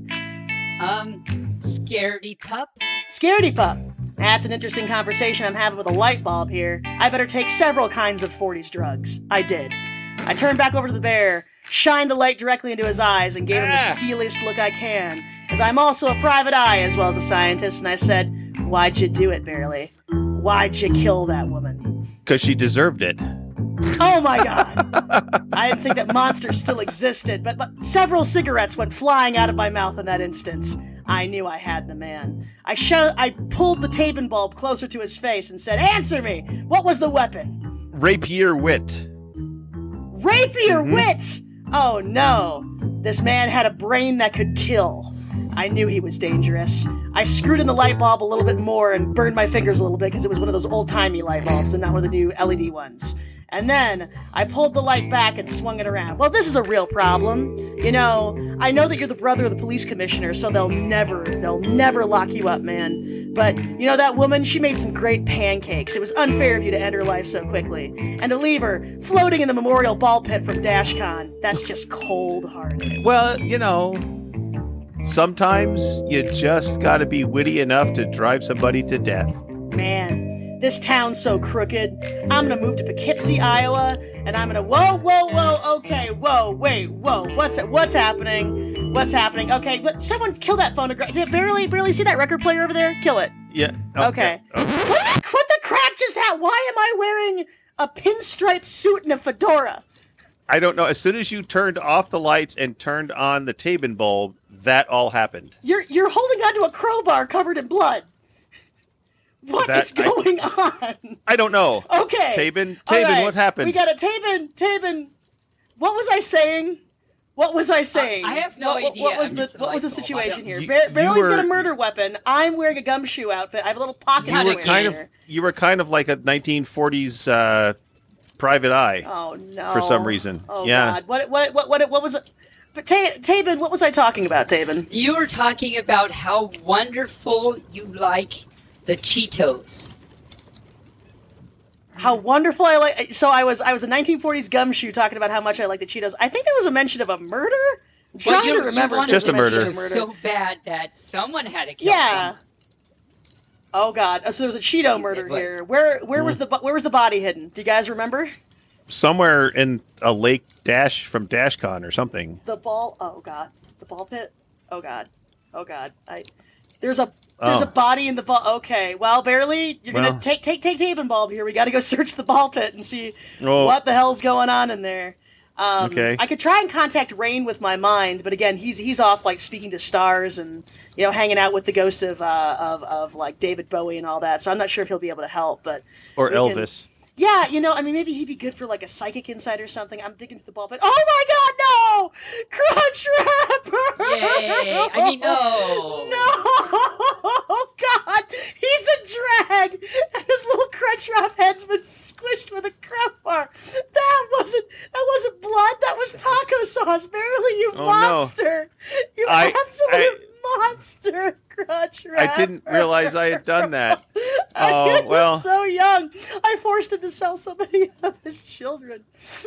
Scaredy pup. Scaredy pup. That's an interesting conversation I'm having with a light bulb here. I better take several kinds of 40s drugs. I did. I turned back over to the bear, shined the light directly into his eyes, and gave him the steeliest look I can, as I'm also a private eye as well as a scientist, and I said, "Why'd you do it, Barely? Why'd you kill that woman?" Because she deserved it. Oh my god! I didn't think that monsters still existed, but several cigarettes went flying out of my mouth in that instance. I knew I had the man. I pulled the Taben bulb closer to his face and said, "Answer me! What was the weapon?" Rapier wit. Rapier wit! Oh no! This man had a brain that could kill. I knew he was dangerous. I screwed in the light bulb a little bit more and burned my fingers a little bit because it was one of those old-timey light bulbs and not one of the new LED ones. And then I pulled the light back and swung it around. Well, this is a real problem. I know that you're the brother of the police commissioner, so they'll never lock you up, man. But, that woman, she made some great pancakes. It was unfair of you to end her life so quickly. And to leave her floating in the memorial ball pit from DashCon, that's just cold-hearted. Well, sometimes you just got to be witty enough to drive somebody to death. Man, this town's so crooked. I'm gonna move to Poughkeepsie, Iowa, and I'm gonna whoa, okay, whoa, wait, whoa, what's happening? What's happening? Okay, someone kill that phonograph. Did barely see that record player over there? Kill it. Yeah. Okay. What the crap just happened? Why am I wearing a pinstripe suit and a fedora? I don't know. As soon as you turned off the lights and turned on the Tabin bulb, that all happened. You're holding onto a crowbar covered in blood. What is going on? I don't know. Okay. Tabin, right. What happened? We got a Tabin. What was I saying? I have no idea. What was the situation here? You Barely's were- got a murder weapon. I'm wearing a gumshoe outfit. I have a little pocket square. You were kind of like a 1940s Private Eye. Oh no! For some reason. Oh yeah. God! What was it? But Tabin, what was I talking about, Tabin? You were talking about how wonderful you like the Cheetos. How wonderful I like. So I was a 1940s gumshoe talking about how much I like the Cheetos. I think there was a mention of a murder. I'm trying to remember. Just a murder. So bad that someone had to kill Yeah. someone. Oh God! So there was a Cheeto murder here. Where was the body hidden? Do you guys remember? Somewhere in a lake from DashCon or something. The ball. Oh God! The ball pit. Oh God! Oh God! There's a body in the ball. Okay. Well, barely. You're gonna take Tabin bulb here. We got to go search the ball pit and see what the hell's going on in there. Okay. I could try and contact Rain with my mind, but again, he's off like speaking to stars and hanging out with the ghost of like David Bowie and all that. So I'm not sure if he'll be able to help, but or Elvis. Yeah, maybe he'd be good for like a psychic insight or something. I'm digging through the ball pit. Oh my God, no! Crunch Wrapper! Yay! I mean, no! No! Oh God! He's a drag, and his little Crunch Wrap head's been squished with a crowbar. That wasn't blood. That was taco sauce. Barely, you monster! No. You absolute monster, Crunch Wrap. I didn't realize I had done that. I was so young. I forced him to sell so many of his children.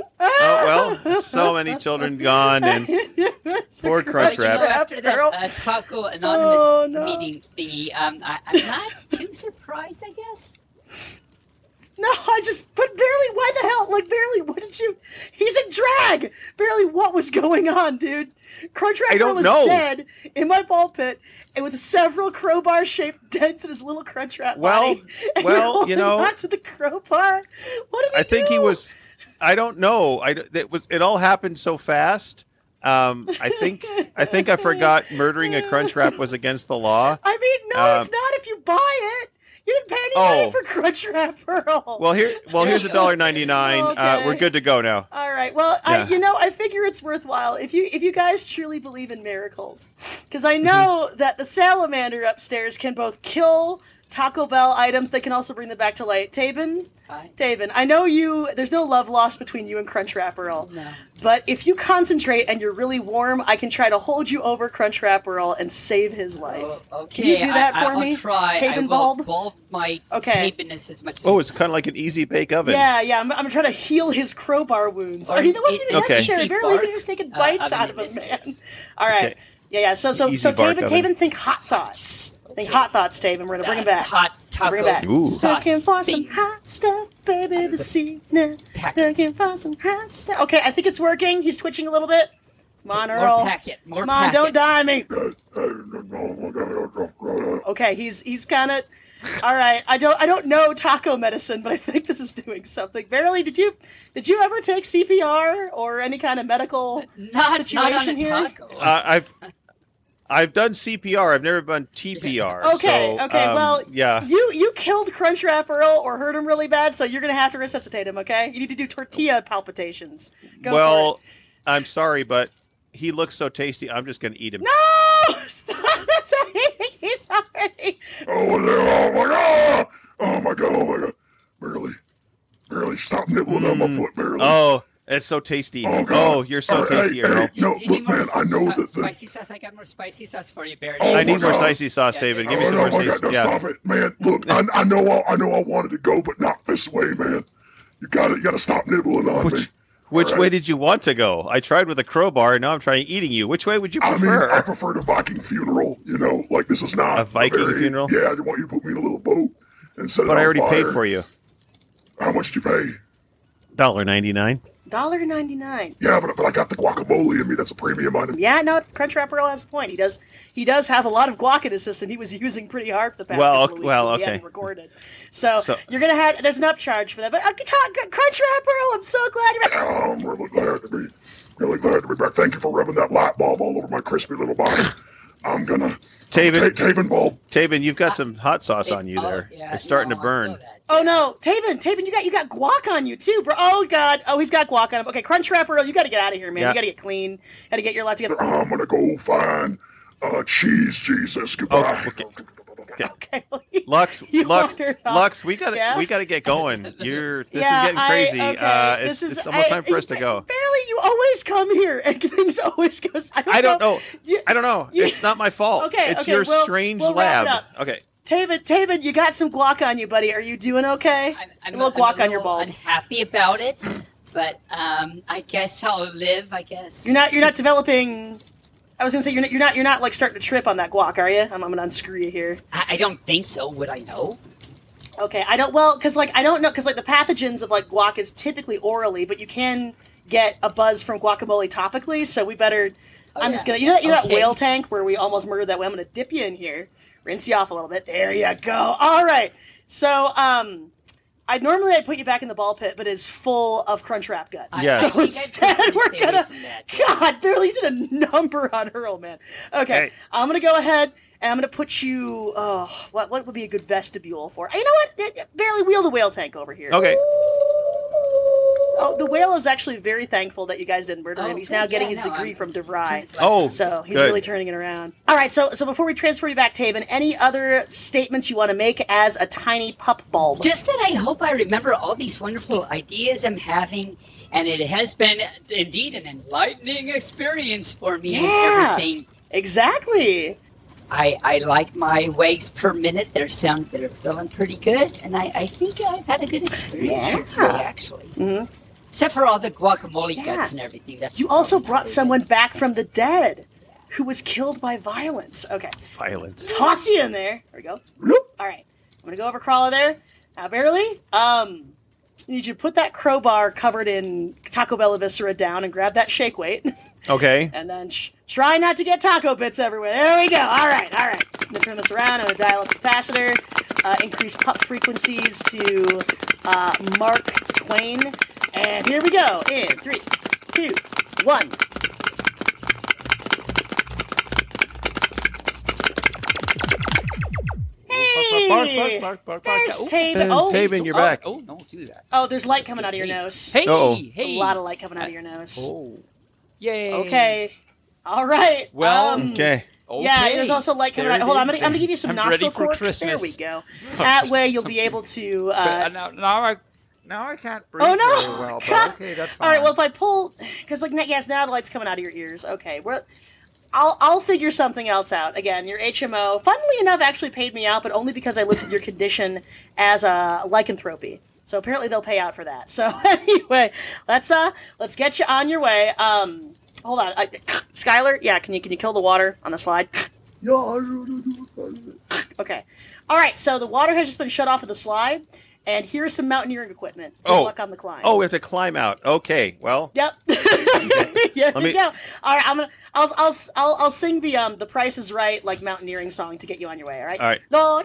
Oh well, so many children gone, and poor Crunch Wrap. After that Taco Anonymous meeting, I'm not too surprised, I guess. No, but Barely, why the hell? Like, Barely, what did you... He's a drag! Barely, what was going on, dude? Crunch Wrap Girl is dead in my ball pit, and with several crowbar-shaped dents in his little Crunch Wrap body. Well, not to the crowbar? What did he do? I think he was... I don't know. It all happened so fast. I think I forgot murdering a Crunch Wrap was against the law. I mean, no, it's not if you buy it. You didn't pay any money for Crunch Wrap Pearl. Well, here's $1.99. Okay. We're good to go now. All right. Well, Yeah. I figure it's worthwhile if you guys truly believe in miracles, because I know that the salamander upstairs can both kill Taco Bell items. They can also bring them back to light. Tabin, I know there's no love lost between you and Crunch Wrap Earl. No. But if you concentrate and you're really warm, I can try to hold you over Crunch Wrap Earl and save his life. Okay. Can you do that for me? I'll try. Tabin I bulb? will bulb my Okay. Tabiness as much as Oh, it's kind of like an easy bake oven. Yeah, I'm gonna try to heal his crowbar wounds. I mean, that wasn't even necessary. Barely even just taking bites out of him, man. All right. Okay. Yeah. So Easy bark Tabin, oven. think hot thoughts. Think hot thoughts, Tabin. We're gonna bring him back. Hot taco Bring it back. Ooh. sauce. Looking for some thing. hot stuff, baby, this evening. Packet. Looking for some hot stuff. Okay, I think it's working. He's twitching a little bit. Come on, Earl. More packet. More Come on, packet. don't die me. Okay, he's kind of. All right, I don't know taco medicine, but I think this is doing something. Barely, did you ever take CPR or any kind of medical Not on situation a here? taco. I've done CPR. I've never done TPR. Okay, so, well, yeah. You killed Crunch Wrap Earl or hurt him really bad, so you're gonna have to resuscitate him. Okay, you need to do tortilla palpitations. Go for it. I'm sorry, but he looks so tasty. I'm just gonna eat him. No! Stop! He's already. Oh my god! Barely stop nibbling on my foot, barely. Oh, it's so tasty. Oh, God. Oh, you're so All right, tasty, hey, Earl. No, Do you need look, more man, I know that the... spicy sauce. I got more spicy sauce for you, Barry. Oh, I need my more God. spicy sauce, David. Give me some more my spicy. God, no, Yeah. stop it, man. Look, I know I wanted to go, but not this way, man. You gotta stop nibbling on me. Which All way right. did you want to go? I tried with a crowbar, and now I'm trying eating you. Which way would you prefer? I prefer the Viking funeral. Like this is not A Viking funeral? Yeah, I want you to put me in a little boat and set it But on I already fire. paid for you. How much did you pay? $1.99. $1.99. Yeah, but I got the guacamole in me. That's a premium item. Yeah, no, Crunchwrap Earl has a point. He does have a lot of guac in his system. He was using pretty hard for the past couple of weeks because we haven't recorded. So you're gonna have there's an upcharge for that. But Crunchwrap Earl, I'm so glad you're back. Oh, I'm really glad to be back. Thank you for rubbing that light bulb all over my crispy little body. I'm gonna Taven bulb. Taven, you've got some hot sauce on you there. It's starting to burn. Oh no, Taven, you got guac on you too, bro. Oh god, he's got guac on him. Okay, Crunchwrap Earl, you got to get out of here, man. You got to get clean. Got to get your life together. I'm gonna go find cheese Jesus. Goodbye. Okay. Lux, we gotta get going. This is getting crazy. It's almost time for us to go. Barely, you always come here and things always goes. I don't know. It's not my fault. Okay, it's your strange lab. Okay. Taven, you got some guac on you, buddy. Are you doing okay? I'm a little guac on your bulb. Unhappy about it, but I guess I'll live. I guess you're not developing. I was gonna say you're not like starting to trip on that guac, are you? I'm gonna unscrew you here. I don't think so. Would I know? Okay, I don't. Well, because I don't know, because the pathogens of guac is typically orally, but you can get a buzz from guacamole topically. So we better. I'm just gonna. You know that whale tank where we almost murdered that whale. I'm gonna dip you in here, rinse you off a little bit. There you go. All right. So I'd put you back in the ball pit, but it's full of Crunchwrap guts. Yes. So instead, we're gonna. God, barely did a number on Earl, man. Okay, hey. I'm gonna go ahead and I'm gonna put you. What would be a good vestibule for? You know what? Barely wheel the whale tank over here. Okay. Oh, the whale is actually very thankful that you guys didn't murder him. He's now getting his degree from DeVry. So he's really turning it around. All right, so before we transfer you back, Taven, any other statements you want to make as a tiny pup bulb? Just that I hope I remember all these wonderful ideas I'm having, and it has been indeed an enlightening experience for me and everything. Exactly. I like my waves per minute. They're feeling pretty good, and I think I've had a good experience here today, actually. Mm-hmm. Except for all the guacamole guts and everything. That's you also brought someone back from the dead who was killed by violence. Okay. Violence. Toss you in there. There we go. All right. I'm going to go over Crawler there. Now, Barely, I need you to put that crowbar covered in Taco Bell viscera down and grab that shake weight. Okay. And then try not to get taco bits everywhere. There we go. All right. I'm going to turn this around. I'm going to dial up the capacitor, increase pup frequencies to Mark Twain. And here we go. In 3, 2, 1. Hey! There's Taven. Taven, you're back. Oh, don't do that. Oh, there's light coming out of your nose. Hey! A lot of light coming out of your nose. Oh. Yay. Okay. All right. Well, okay. Yeah, there's also light coming out. Hold on, I'm gonna give you some nostril corks. There we go. That way you'll be able to... Now I can't breathe very well, but okay, that's fine. All right, well, if I pull... Because, now the light's coming out of your ears. Okay, I'll figure something else out. Again, your HMO, funnily enough, actually paid me out, but only because I listed your condition as a lycanthropy. So apparently they'll pay out for that. So anyway, let's get you on your way. Hold on. Skylar, can you kill the water on the slide? Yeah. Okay. All right, so the water has just been shut off of the slide. And here's some mountaineering equipment. Good luck on the climb. Oh, we have to climb out. Okay, well. Yep. There we go. All right, I'll sing the Price is Right mountaineering song to get you on your way. All right. All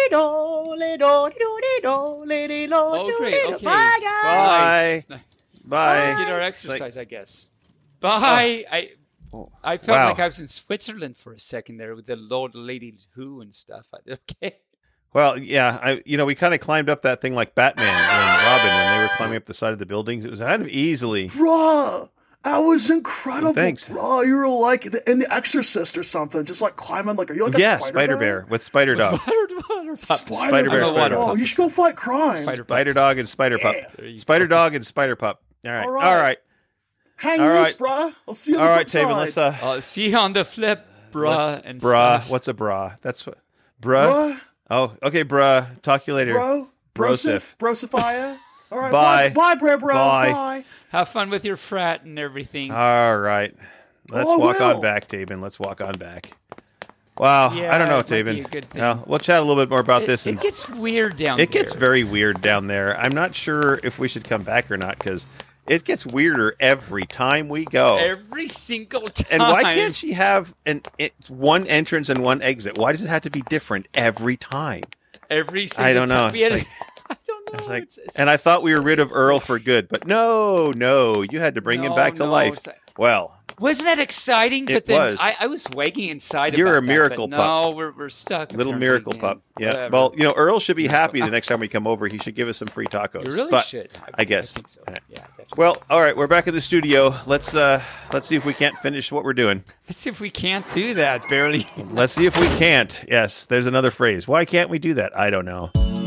right. Okay. Bye, guys. Bye. Get our exercise, I guess. Bye. I felt like I was in Switzerland for a second there with the Lord Lady Who and stuff. Okay. Well, yeah, we kind of climbed up that thing like Batman and Robin when they were climbing up the side of the buildings. It was kind of easily. Bruh, that was incredible. Oh, thanks. Bruh, you were like in The Exorcist or something, just climbing are you like a Spider Bear with Spider Dog. Spider Bear, Spider Pup. Oh, you should go fight crime. Spider Dog and Spider Pup. Spider Dog and Spider Pup. All right. Hang loose, bruh. I'll see you on the flip side. All right, Taven, let's see you on the flip, bruh. Bruh, what's a bra? That's what. Bruh? Oh, okay, bruh. Talk to you later. Brosif. Brosifia. All right, bye. Bye, bro. Bye. Have fun with your frat and everything. All right. Let's walk on back, Taven. Let's walk on back. Wow. Yeah, I don't know, Taven. We'll chat a little bit more about this. It gets weird down there. It gets very weird down there. I'm not sure if we should come back or not because It gets weirder every time we go. Every single time. And why can't she have one entrance and one exit? Why does it have to be different every time? Every single time. I don't know. I don't know. It's like, and I thought we were rid of Earl for good, but no, you had to bring him back to life. Well, wasn't that exciting? It was. I was wagging inside. You're about a miracle that, pup. No, we're stuck. Little miracle pup. Yeah. Whatever. Well, Earl should be happy the next time we come over. He should give us some free tacos. You really should. I guess. I think so. Yeah, definitely. Well, all right, we're back in the studio. Let's see if we can't finish what we're doing. Let's see if we can't do that. Barely. Let's see if we can't. Yes, there's another phrase. Why can't we do that? I don't know.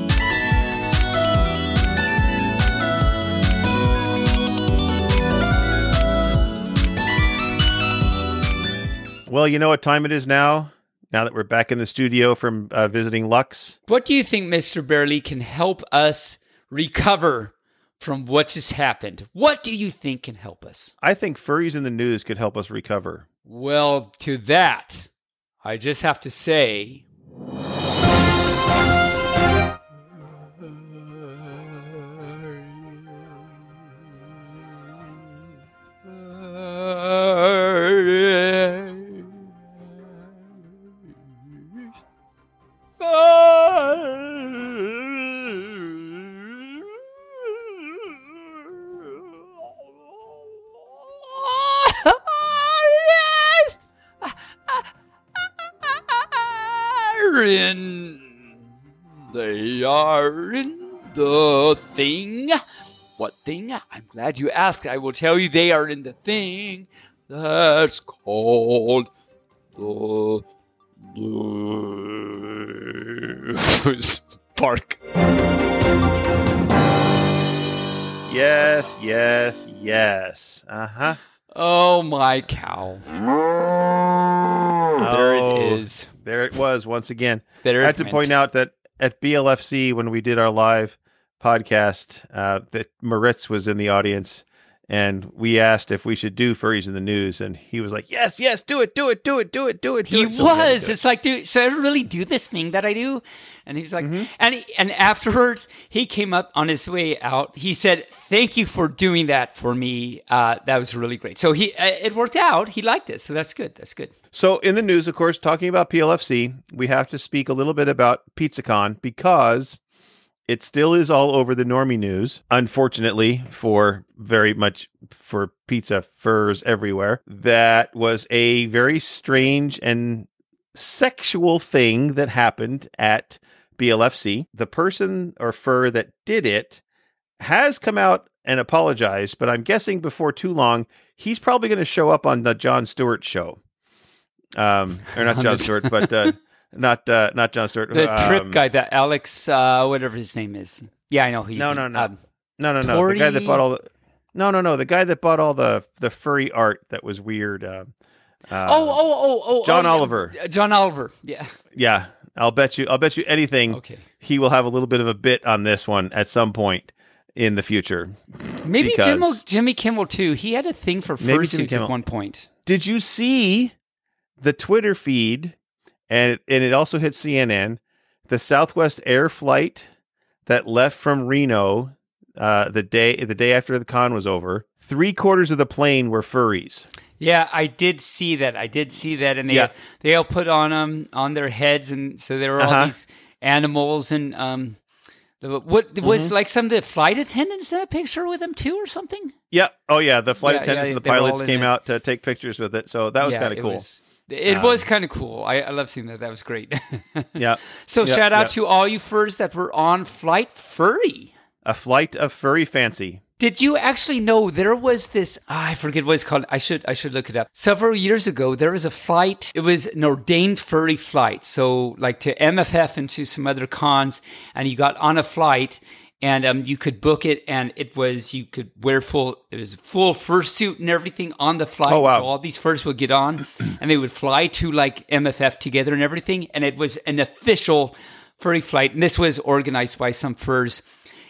Well, you know what time it is now? Now that we're back in the studio from visiting Lux. What do you think, Mr. Barely, can help us recover from what just happened? What do you think can help us? I think Furries in the News could help us recover. Well, to that, I just have to say... They are in the thing. What thing? I'm glad you asked. I will tell you they are in the thing that's called the park. Yes, yes, yes. Uh-huh. Oh, my cow. There it is. There it was once again. I have to point out that at BLFC, when we did our live podcast, that Moritz was in the audience, and we asked if we should do Furries in the News, and he was like, yes, do it. He was. It's like, dude, should I really do this thing that I do? And he was like, and afterwards, he came up on his way out. He said, thank you for doing that for me. That was really great. So it worked out. He liked it. So that's good. That's good. So in the news, of course, talking about PLFC, we have to speak a little bit about PizzaCon because it still is all over the normie news. Unfortunately, for pizza furs everywhere, that was a very strange and sexual thing that happened at BLFC. The person or fur that did it has come out and apologized, but I'm guessing before too long, he's probably going to show up on the Jon Stewart show. Or not Jon Stewart, but not Jon Stewart. The trip guy, that Alex, whatever his name is. Yeah, I know. No. The guy that bought all the. No. The guy that bought all the furry art that was weird. John Oliver. John Oliver. Yeah. Yeah. I'll bet you anything. Okay. He will have a little bit of a bit on this one at some point in the future. Maybe Jimmy Kimmel too. He had a thing for fursuits at one point. Did you see the Twitter feed? And it also hit CNN. The Southwest Air flight that left from Reno the day after the con was over. 3/4 of the plane were furries. Yeah, I did see that. And they all put on their heads, and so there were all these animals and what was like some of the flight attendants in that picture with them too, or something. Yeah. Oh yeah, the flight attendants and the pilots came out to take pictures with it. So that was kind of cool. It was kind of cool. I love seeing that. That was great. Yeah. So shout out to all you furs that were on Flight Furry. A flight of furry fancy. Did you actually know there was this? I forget what it's called. I should look it up. Several years ago, there was a flight. It was an ordained furry flight. So like to MFF and to some other cons, and you got on a flight. And you could book it, and you could wear it was a full fursuit and everything on the flight. Oh, wow. So all these furs would get on, and they would fly to like MFF together and everything. And it was an official furry flight. And this was organized by some furs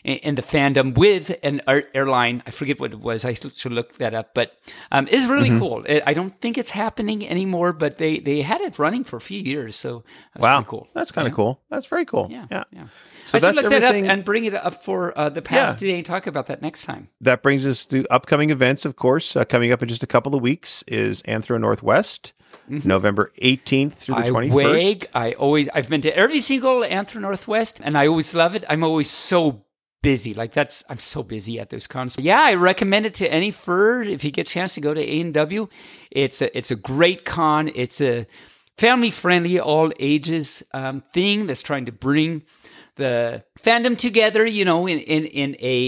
in the fandom with an airline. I forget what it was. I should look that up, but it's really cool. I don't think it's happening anymore, but they had it running for a few years, so that's pretty cool. That's kind of cool. That's very cool. Yeah. So I should that's look that up everything. and bring it up for the past today and talk about that next time. That brings us to upcoming events, of course. Coming up in just a couple of weeks is Anthro Northwest, November 18th through the 21st. I've been to every single Anthro Northwest, and I always love it. I'm always so busy. I'm so busy at those cons. Yeah, I recommend it to any fur if you get a chance to go to A&W. It's a great con. It's a family-friendly, all ages thing that's trying to bring the fandom together, in a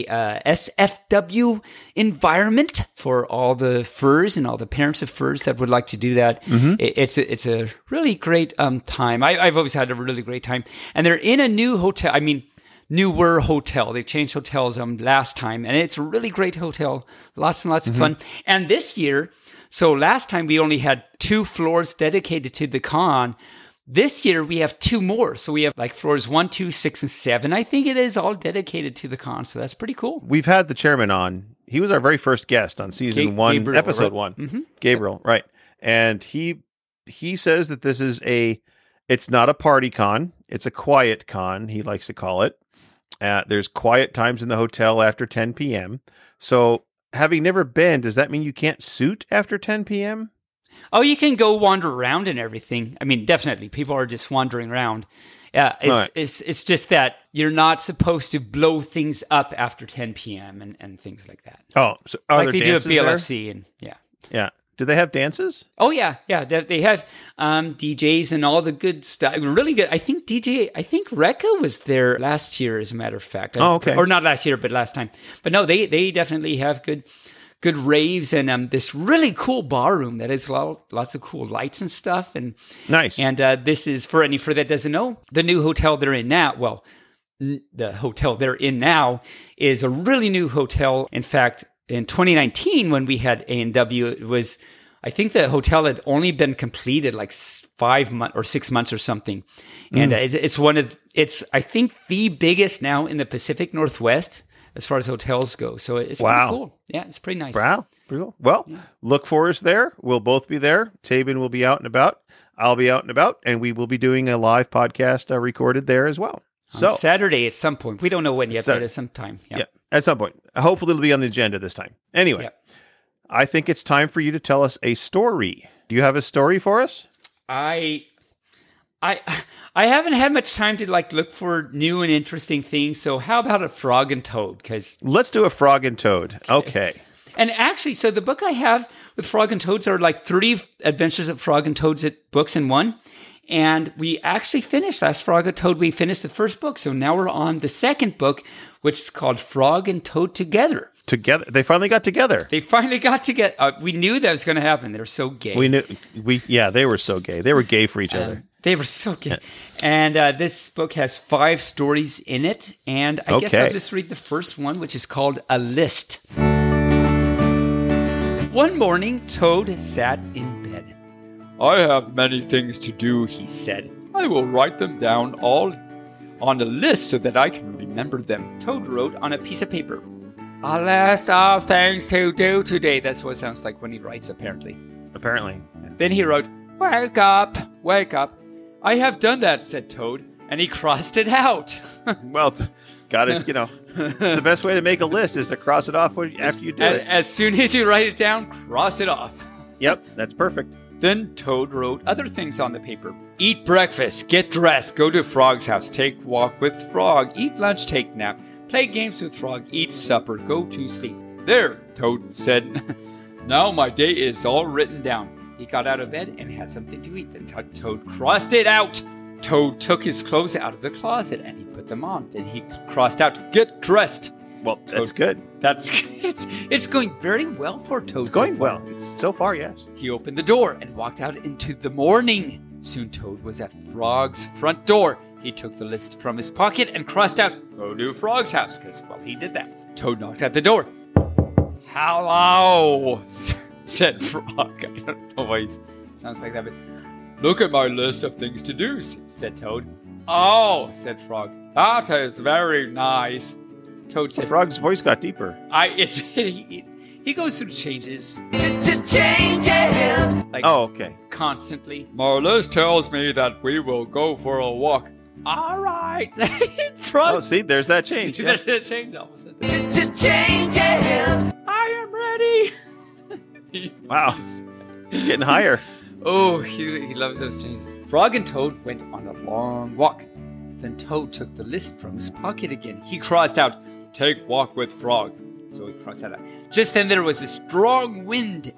SFW environment for all the furs and all the parents of furs that would like to do that. It's a really great time. I've always had a really great time. And they're in a new hotel. Newer hotel. They changed hotels last time, and it's a really great hotel. Lots and lots of fun. And this year, so last time we only had 2 floors dedicated to the con. This year we have 2 more. So we have like floors 1, 2, 6, and 7. I think it is all dedicated to the con. So that's pretty cool. We've had the chairman on. He was our very first guest on season 1, Gabriel, episode right? 1. Gabriel, right. And he says that this is it's not a party con. It's a quiet con, he likes to call it. There's quiet times in the hotel after 10 p.m. So having never been, does that mean you can't suit after 10 p.m.? Oh, you can go wander around and everything. I mean, definitely, people are just wandering around. Yeah, it's just that you're not supposed to blow things up after 10 p.m. and things like that. Oh, so are like there they do at dances BLFC there? and yeah. Yeah. Do they have dances? Oh yeah. They have DJs and all the good stuff. Really good. I think Rekka was there last year, as a matter of fact. Oh, okay. Or not last year, but last time. But no, they definitely have good raves and this really cool bar room that has lots of cool lights and stuff. And nice. And this is for any fur that doesn't know, the new hotel they're in now. Well, the hotel they're in now is a really new hotel. In fact, in 2019, when we had A&W, it was, I think the hotel had only been completed like 5 months or 6 months or something. And it's I think the biggest now in the Pacific Northwest as far as hotels go. So it's pretty cool. Yeah, it's pretty nice. Wow. Pretty cool. Well, look for us there. We'll both be there. Tabin will be out and about. I'll be out and about. And we will be doing a live podcast recorded there as well. On Saturday at some point. We don't know when yet, but at some time. Yeah. At some point. Hopefully it'll be on the agenda this time. Anyway, I think it's time for you to tell us a story. Do you have a story for us? I haven't had much time to look for new and interesting things. So how about a Frog and Toad? Let's do a Frog and Toad. Okay. And actually, so the book I have with Frog and Toads are like 30 Adventures of Frog and Toads books in one. And we actually finished last Frog and Toad. We finished the first book. So now we're on the second book, which is called Frog and Toad Together. Together? They finally got together. We knew that was going to happen. They were so gay. They were so gay. They were gay for each other. They were so gay. Yeah. And this book has 5 stories in it. And I guess I'll just read the first one, which is called A List. One morning, Toad sat in bed. I have many things to do, he said. I will write them down all on a list so that I can remember them. Toad wrote on a piece of paper, a list of things to do today. That's what it sounds like when he writes, apparently. Then he wrote, wake up, wake up. I have done that, said Toad, and he crossed it out. Well, got it, It's the best way to make a list is to cross it off after you do it. As soon as you write it down, cross it off. Yep, that's perfect. Then Toad wrote other things on the paper. Eat breakfast, get dressed, go to Frog's house, take walk with Frog, eat lunch, take nap, play games with Frog, eat supper, go to sleep. There, Toad said. Now my day is all written down. He got out of bed and had something to eat. Then Toad crossed it out. Toad took his clothes out of the closet and he put them on. Then he crossed out, get dressed. Well, that's good. It's going very well for Toad. It's going well. So far, yes. He opened the door and walked out into the morning. Soon Toad was at Frog's front door. He took the list from his pocket and crossed out, go to Frog's house, because, he did that. Toad knocked at the door. Hello, said Frog. I don't know why he sounds like that, but look at my list of things to do, said Toad. Oh, said Frog, that is very nice. Toad said, Frog's voice got deeper. He goes through changes. Changes. Like, okay. Constantly. My list tells me that we will go for a walk. All right. Frog. Oh, see, there's that change. There's that change all of a sudden. Changes. I am ready. Wow. Getting higher. Oh, he loves those changes. Frog and Toad went on a long walk. Then Toad took the list from his pocket again. He crossed out, "Take walk with Frog." So he crossed that out. Just then there was a strong wind.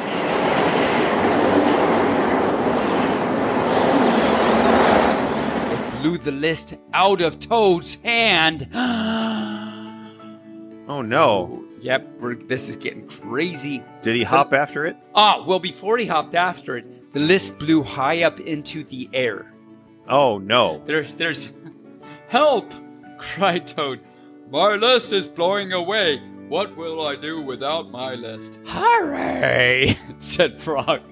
It blew the list out of Toad's hand. Oh, no. Yep, this is getting crazy. Did he hop after it? Well, before he hopped after it, the list blew high up into the air. Oh, no. There's... Help! Cried Toad. My list is blowing away. What will I do without my list? Hooray! Said Frog.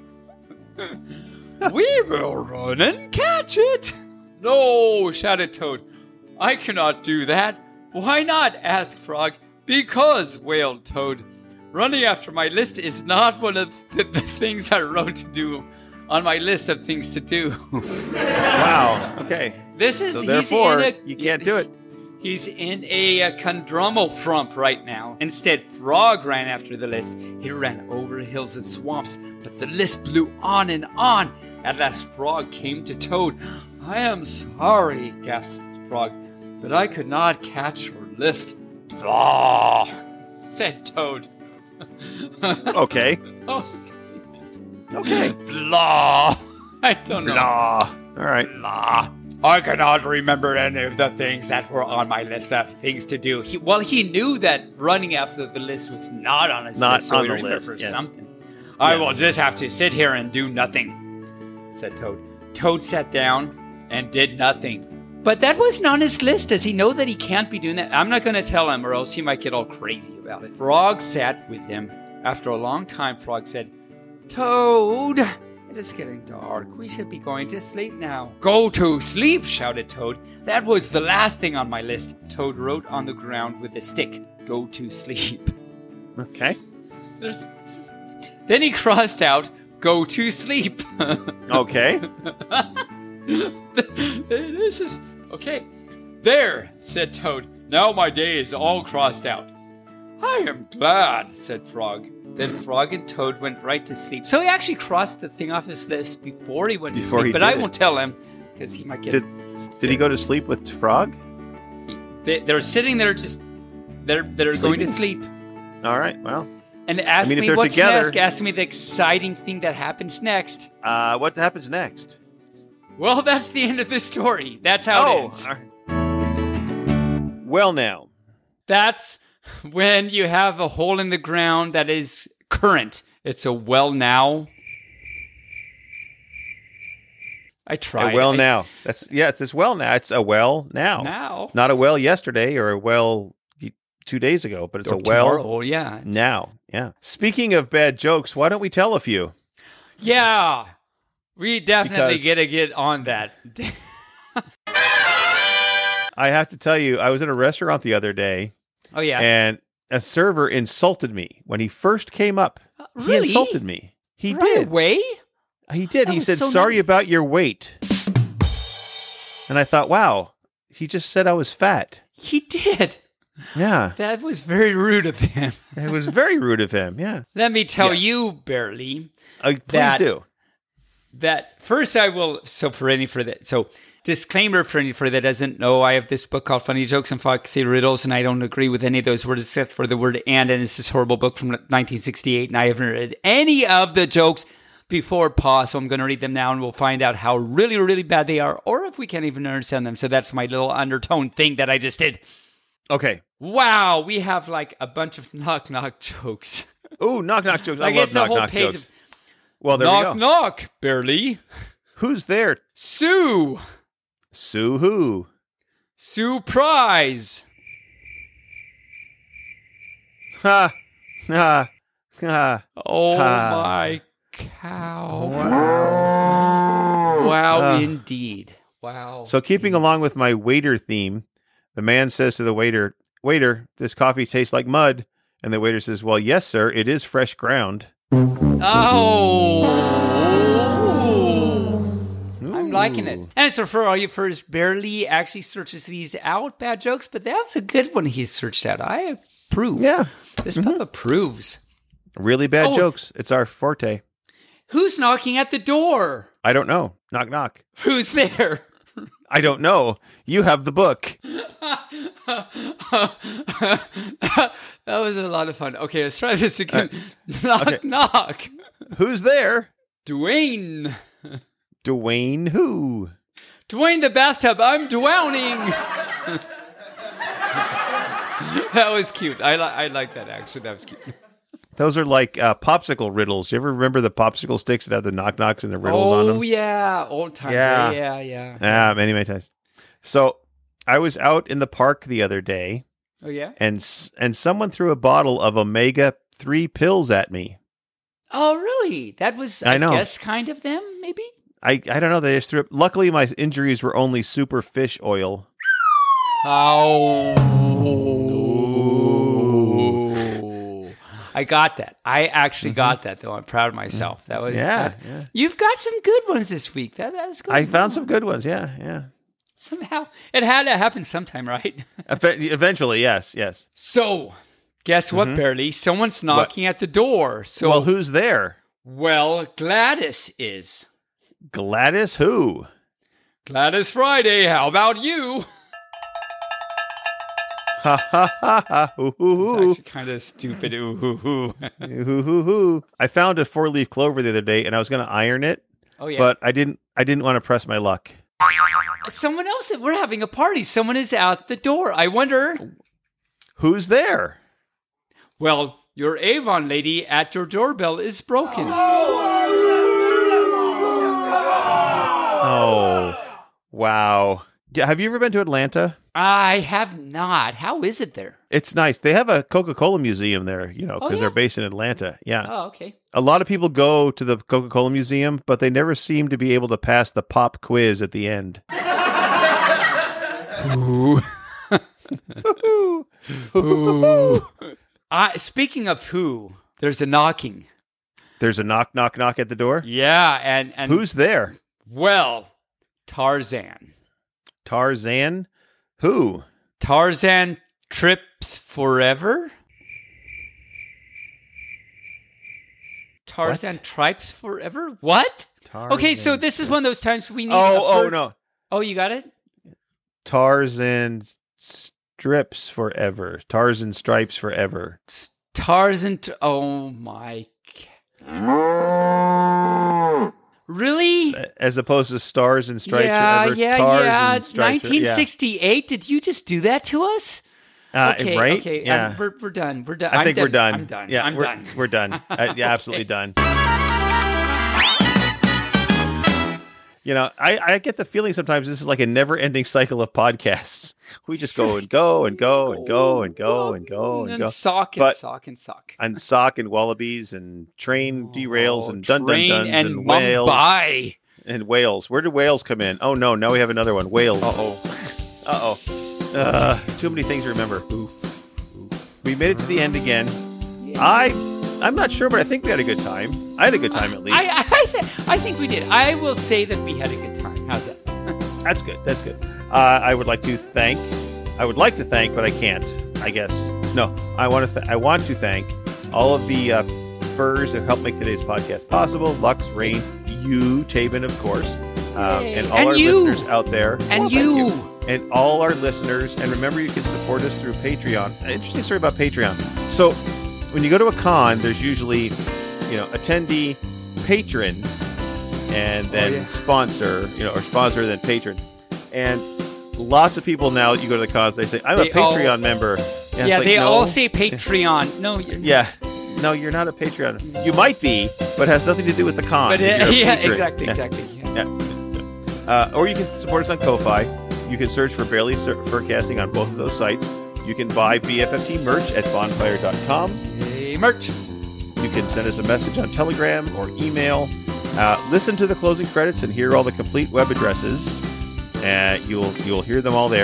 We will run and catch it. No, shouted Toad. I cannot do that. Why not? Asked Frog. Because, wailed Toad. Running after my list is not one of the things I wrote to do on my list of things to do. Wow. Okay. This is... So therefore, you can't do it. He's in a conundrum frump right now. Instead, Frog ran after the list. He ran over hills and swamps, but the list blew on and on. At last, Frog came to Toad. I am sorry, gasped Frog, but I could not catch your list. Blah, said Toad. Okay. Okay. Blah. I don't know. Blah. All right. Blah. I cannot remember any of the things that were on my list of things to do. He knew that running after the list was not on his list, so he remembered something. I will just have to sit here and do nothing, said Toad. Toad sat down and did nothing. But that wasn't on his list. Does he know that he can't be doing that? I'm not going to tell him, or else he might get all crazy about it. Frog sat with him. After a long time, Frog said, Toad, it is getting dark. We should be going to sleep now. Go to sleep, shouted Toad. That was the last thing on my list. Toad wrote on the ground with a stick, go to sleep. Okay. Then he crossed out, go to sleep. Okay. This is... Okay. There, said Toad. Now my day is all crossed out. I am glad, said Frog. Then Frog and Toad went right to sleep. So he actually crossed the thing off his list before he went to sleep. But I won't tell him, because he might get... Did he go to sleep with Frog? They're sitting there just... They're going to sleep. All right, well... And ask me what's next. Ask me the exciting thing that happens next. What happens next? Well, that's the end of the story. That's how it ends. Well, now. That's when you have a hole in the ground that is current. It's a well now. I tried. A well now. It's well now. It's a well now. Now. Not a well yesterday or a well 2 days ago, but it's a well tomorrow, yeah. Now. Yeah. Speaking of bad jokes, why don't we tell a few? Yeah. We definitely get on that. I have to tell you, I was in a restaurant the other day. Oh, yeah. And a server insulted me when he first came up. Really? He insulted me. He right did. Away? He did. He said, sorry about your weight. And I thought, wow, he just said I was fat. He did. Yeah. That was very rude of him. It was very rude of him, yeah. Let me tell you, Barely. Please do. That first I will, so disclaimer for anybody that doesn't know, I have this book called Funny Jokes and Foxy Riddles, and I don't agree with any of those words except for the word and it's this horrible book from 1968, and I haven't read any of the jokes before pause, so I'm going to read them now, and we'll find out how really, really bad they are, or if we can't even understand them. So that's my little undertone thing that I just did. Okay. Wow, we have like a bunch of knock-knock jokes. Ooh, knock-knock jokes. Like I love knock-knock jokes. Well, there we go. Knock, Barely. Who's there? Sue. Sue who? Surprise. Ha. Ha. Ha. Oh, my cow. Wow, indeed. Wow. So keeping along with my waiter theme, the man says to the waiter, waiter, this coffee tastes like mud. And the waiter says, well, yes, sir, it is fresh ground. Oh! I'm liking it. And so for all you first, Barely actually searches these out, bad jokes, but that was a good one he searched out. I approve. Yeah. This pup approves. Really bad jokes. It's our forte. Who's knocking at the door? I don't know. Knock, knock. Who's there? I don't know. You have the book. That was a lot of fun. Okay, let's try this again. Knock, knock. Who's there? Dwayne. Dwayne who? Dwayne the bathtub. I'm drowning. That was cute. I like that, actually. That was cute. Those are like popsicle riddles. You ever remember the popsicle sticks that have the knock knocks and the riddles on them? Oh, yeah. Old times. Yeah. Yeah. Many, many times. So I was out in the park the other day. Oh, yeah? And someone threw a bottle of omega-3 pills at me. Oh, really? That was, I guess, kind of them, maybe? I don't know. They just threw it. Luckily, my injuries were only super fish oil. Oh. I got that. I actually got that, though. I'm proud of myself. That was yeah. You've got some good ones this week. That's good. I found some good ones. Yeah. Somehow it had to happen sometime, right? Eventually, yes. So, guess what, Barely? Someone's knocking at the door. So, well, who's there? Well, Gladys is. Gladys who? Gladys Friday. How about you? Ha ha ha ha! It's actually kind of stupid. Ooh hoo hoo. Ooh hoo hoo! I found a 4-leaf clover the other day, and I was going to iron it. Oh yeah. But I didn't want to press my luck. Someone else. We're having a party. Someone is out the door. I wonder who's there. Well, your Avon lady at your doorbell is broken. Oh, wow! Have you ever been to Atlanta? I have not. How is it there? It's nice. They have a Coca-Cola museum there, because they're based in Atlanta. Yeah. Oh, okay. A lot of people go to the Coca-Cola museum, but they never seem to be able to pass the pop quiz at the end. Ooh. Ooh. Speaking of who, there's a knocking. There's a knock at the door? Yeah, and who's there? Well, Tarzan. Tarzan? Who? Tarzan Trips Forever? Tarzan Tripes Forever? What? Tarzan okay, so this is one of those times we need no. Oh, you got it? Tarzan Strips Forever. Tarzan Stripes Forever. Tarzan... Oh, my... Really? As opposed to Stars and Stripes Forever. Yeah. And Stripes 1968. Did you just do that to us? Right? Okay. Yeah. We're done. We're done. I think we're done. I'm done. Yeah, I'm done. We're done. Absolutely done. I get the feeling sometimes this is like a never-ending cycle of podcasts. We just go and go and go and go and go and go and go. And sock and sock and sock. And sock and wallabies and train derails and dun-dun-duns and whales. Mumbai. And whales. Where do whales come in? Oh, no. Now we have another one. Whales. Uh-oh. Too many things to remember. We made it to the end again. Yeah. I'm not sure, but I think we had a good time. I had a good time, at least. I think we did. I will say that we had a good time. How's that? That's good. I would like to thank, but I can't, I guess. No, I want to thank all of the furs that helped make today's podcast possible. Lux, Rain, you, Tabin, of course, and all our listeners out there. And you. And all our listeners. And remember, you can support us through Patreon. An interesting story about Patreon. So, when you go to a con, there's usually, attendee, patron, and then sponsor, or sponsor, then patron. And lots of people now, you go to the cons, they say, I'm a Patreon member. And they all say Patreon. No, you're not. Yeah. No, you're not a Patreon. You might be, but it has nothing to do with the con. But exactly. Yeah. Or you can support us on Ko-Fi. You can search for Barely Furcasting on both of those sites. You can buy BFFT merch at bonfire.com. Hey, merch. You can send us a message on Telegram or email. Listen to the closing credits and hear all the complete web addresses. You'll hear them all there.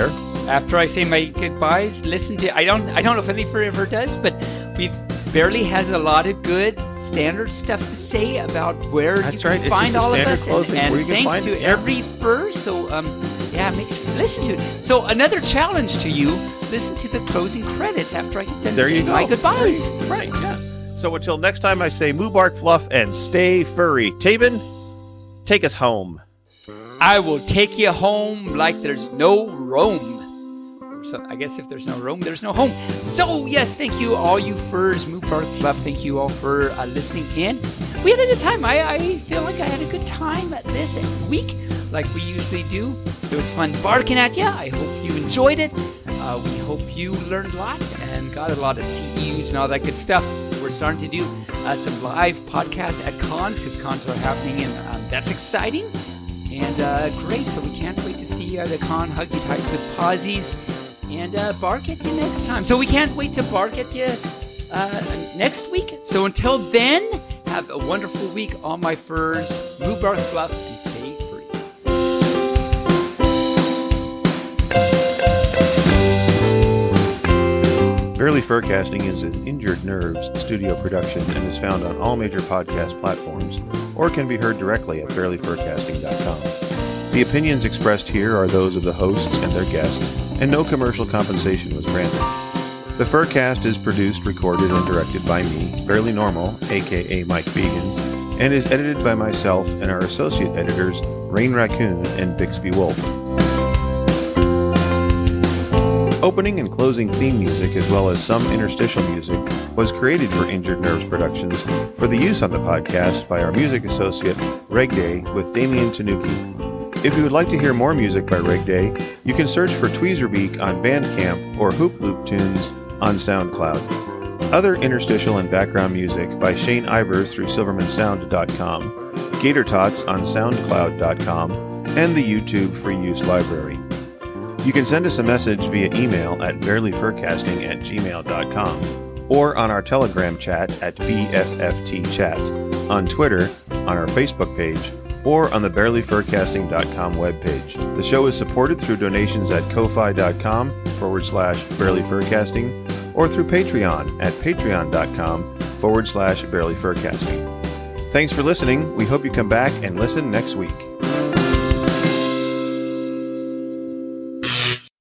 after I say my goodbyes, listen to. I don't know if anyone ever does, but Barely has a lot of good standard stuff to say about where you can find all of us, and thanks to every fur. So make sure listen to it. So another challenge to you: listen to the closing credits after I get done saying my goodbyes. Right. Yeah. So until next time, I say moo bark fluff and stay furry. Tabin, take us home. I will take you home like there's no Rome. So I guess if there's no Rome, there's no home. So yes, thank you all you furs, moo bark fluff. Thank you all for listening in. We had a good time. I feel like I had a good time this week, like we usually do. It was fun barking at you. I hope you enjoyed it. We hope you learned lots and got a lot of CEUs and all that good stuff. We're starting to do some live podcasts at cons because cons are happening, and that's exciting and great. So we can't wait to see you at a con. Hug you tight with posies and bark at you next time. So we can't wait to bark at you next week. So until then, have a wonderful week, all my furs. Moo bark fluff and stay free. Barely Furcasting is an Injured Nerves studio production and is found on all major podcast platforms, or can be heard directly at barelyfurcasting.com. The opinions expressed here are those of the hosts and their guests, and no commercial compensation was granted. The Furcast is produced, recorded, and directed by me, Barely Normal, aka Mike Began, and is edited by myself and our associate editors, Rain Raccoon and Bixby Wolf. Opening and closing theme music, as well as some interstitial music, was created for Injured Nerves Productions for the use on the podcast by our music associate, Reg Day, with Damien Tanuki. If you would like to hear more music by Reg Day, you can search for Tweezerbeak on Bandcamp or Hoop Loop Tunes on SoundCloud. Other interstitial and background music by Shane Ivers through SilvermanSound.com, Gator Tots on SoundCloud.com, and the YouTube Free Use Library. You can send us a message via email at barelyfurcasting@gmail.com or on our Telegram chat at BFFTchat, on Twitter, on our Facebook page, or on the barelyfurcasting.com webpage. The show is supported through donations at ko-fi.com/barelyfurcasting or through Patreon at patreon.com/barelyfurcasting. Thanks for listening. We hope you come back and listen next week.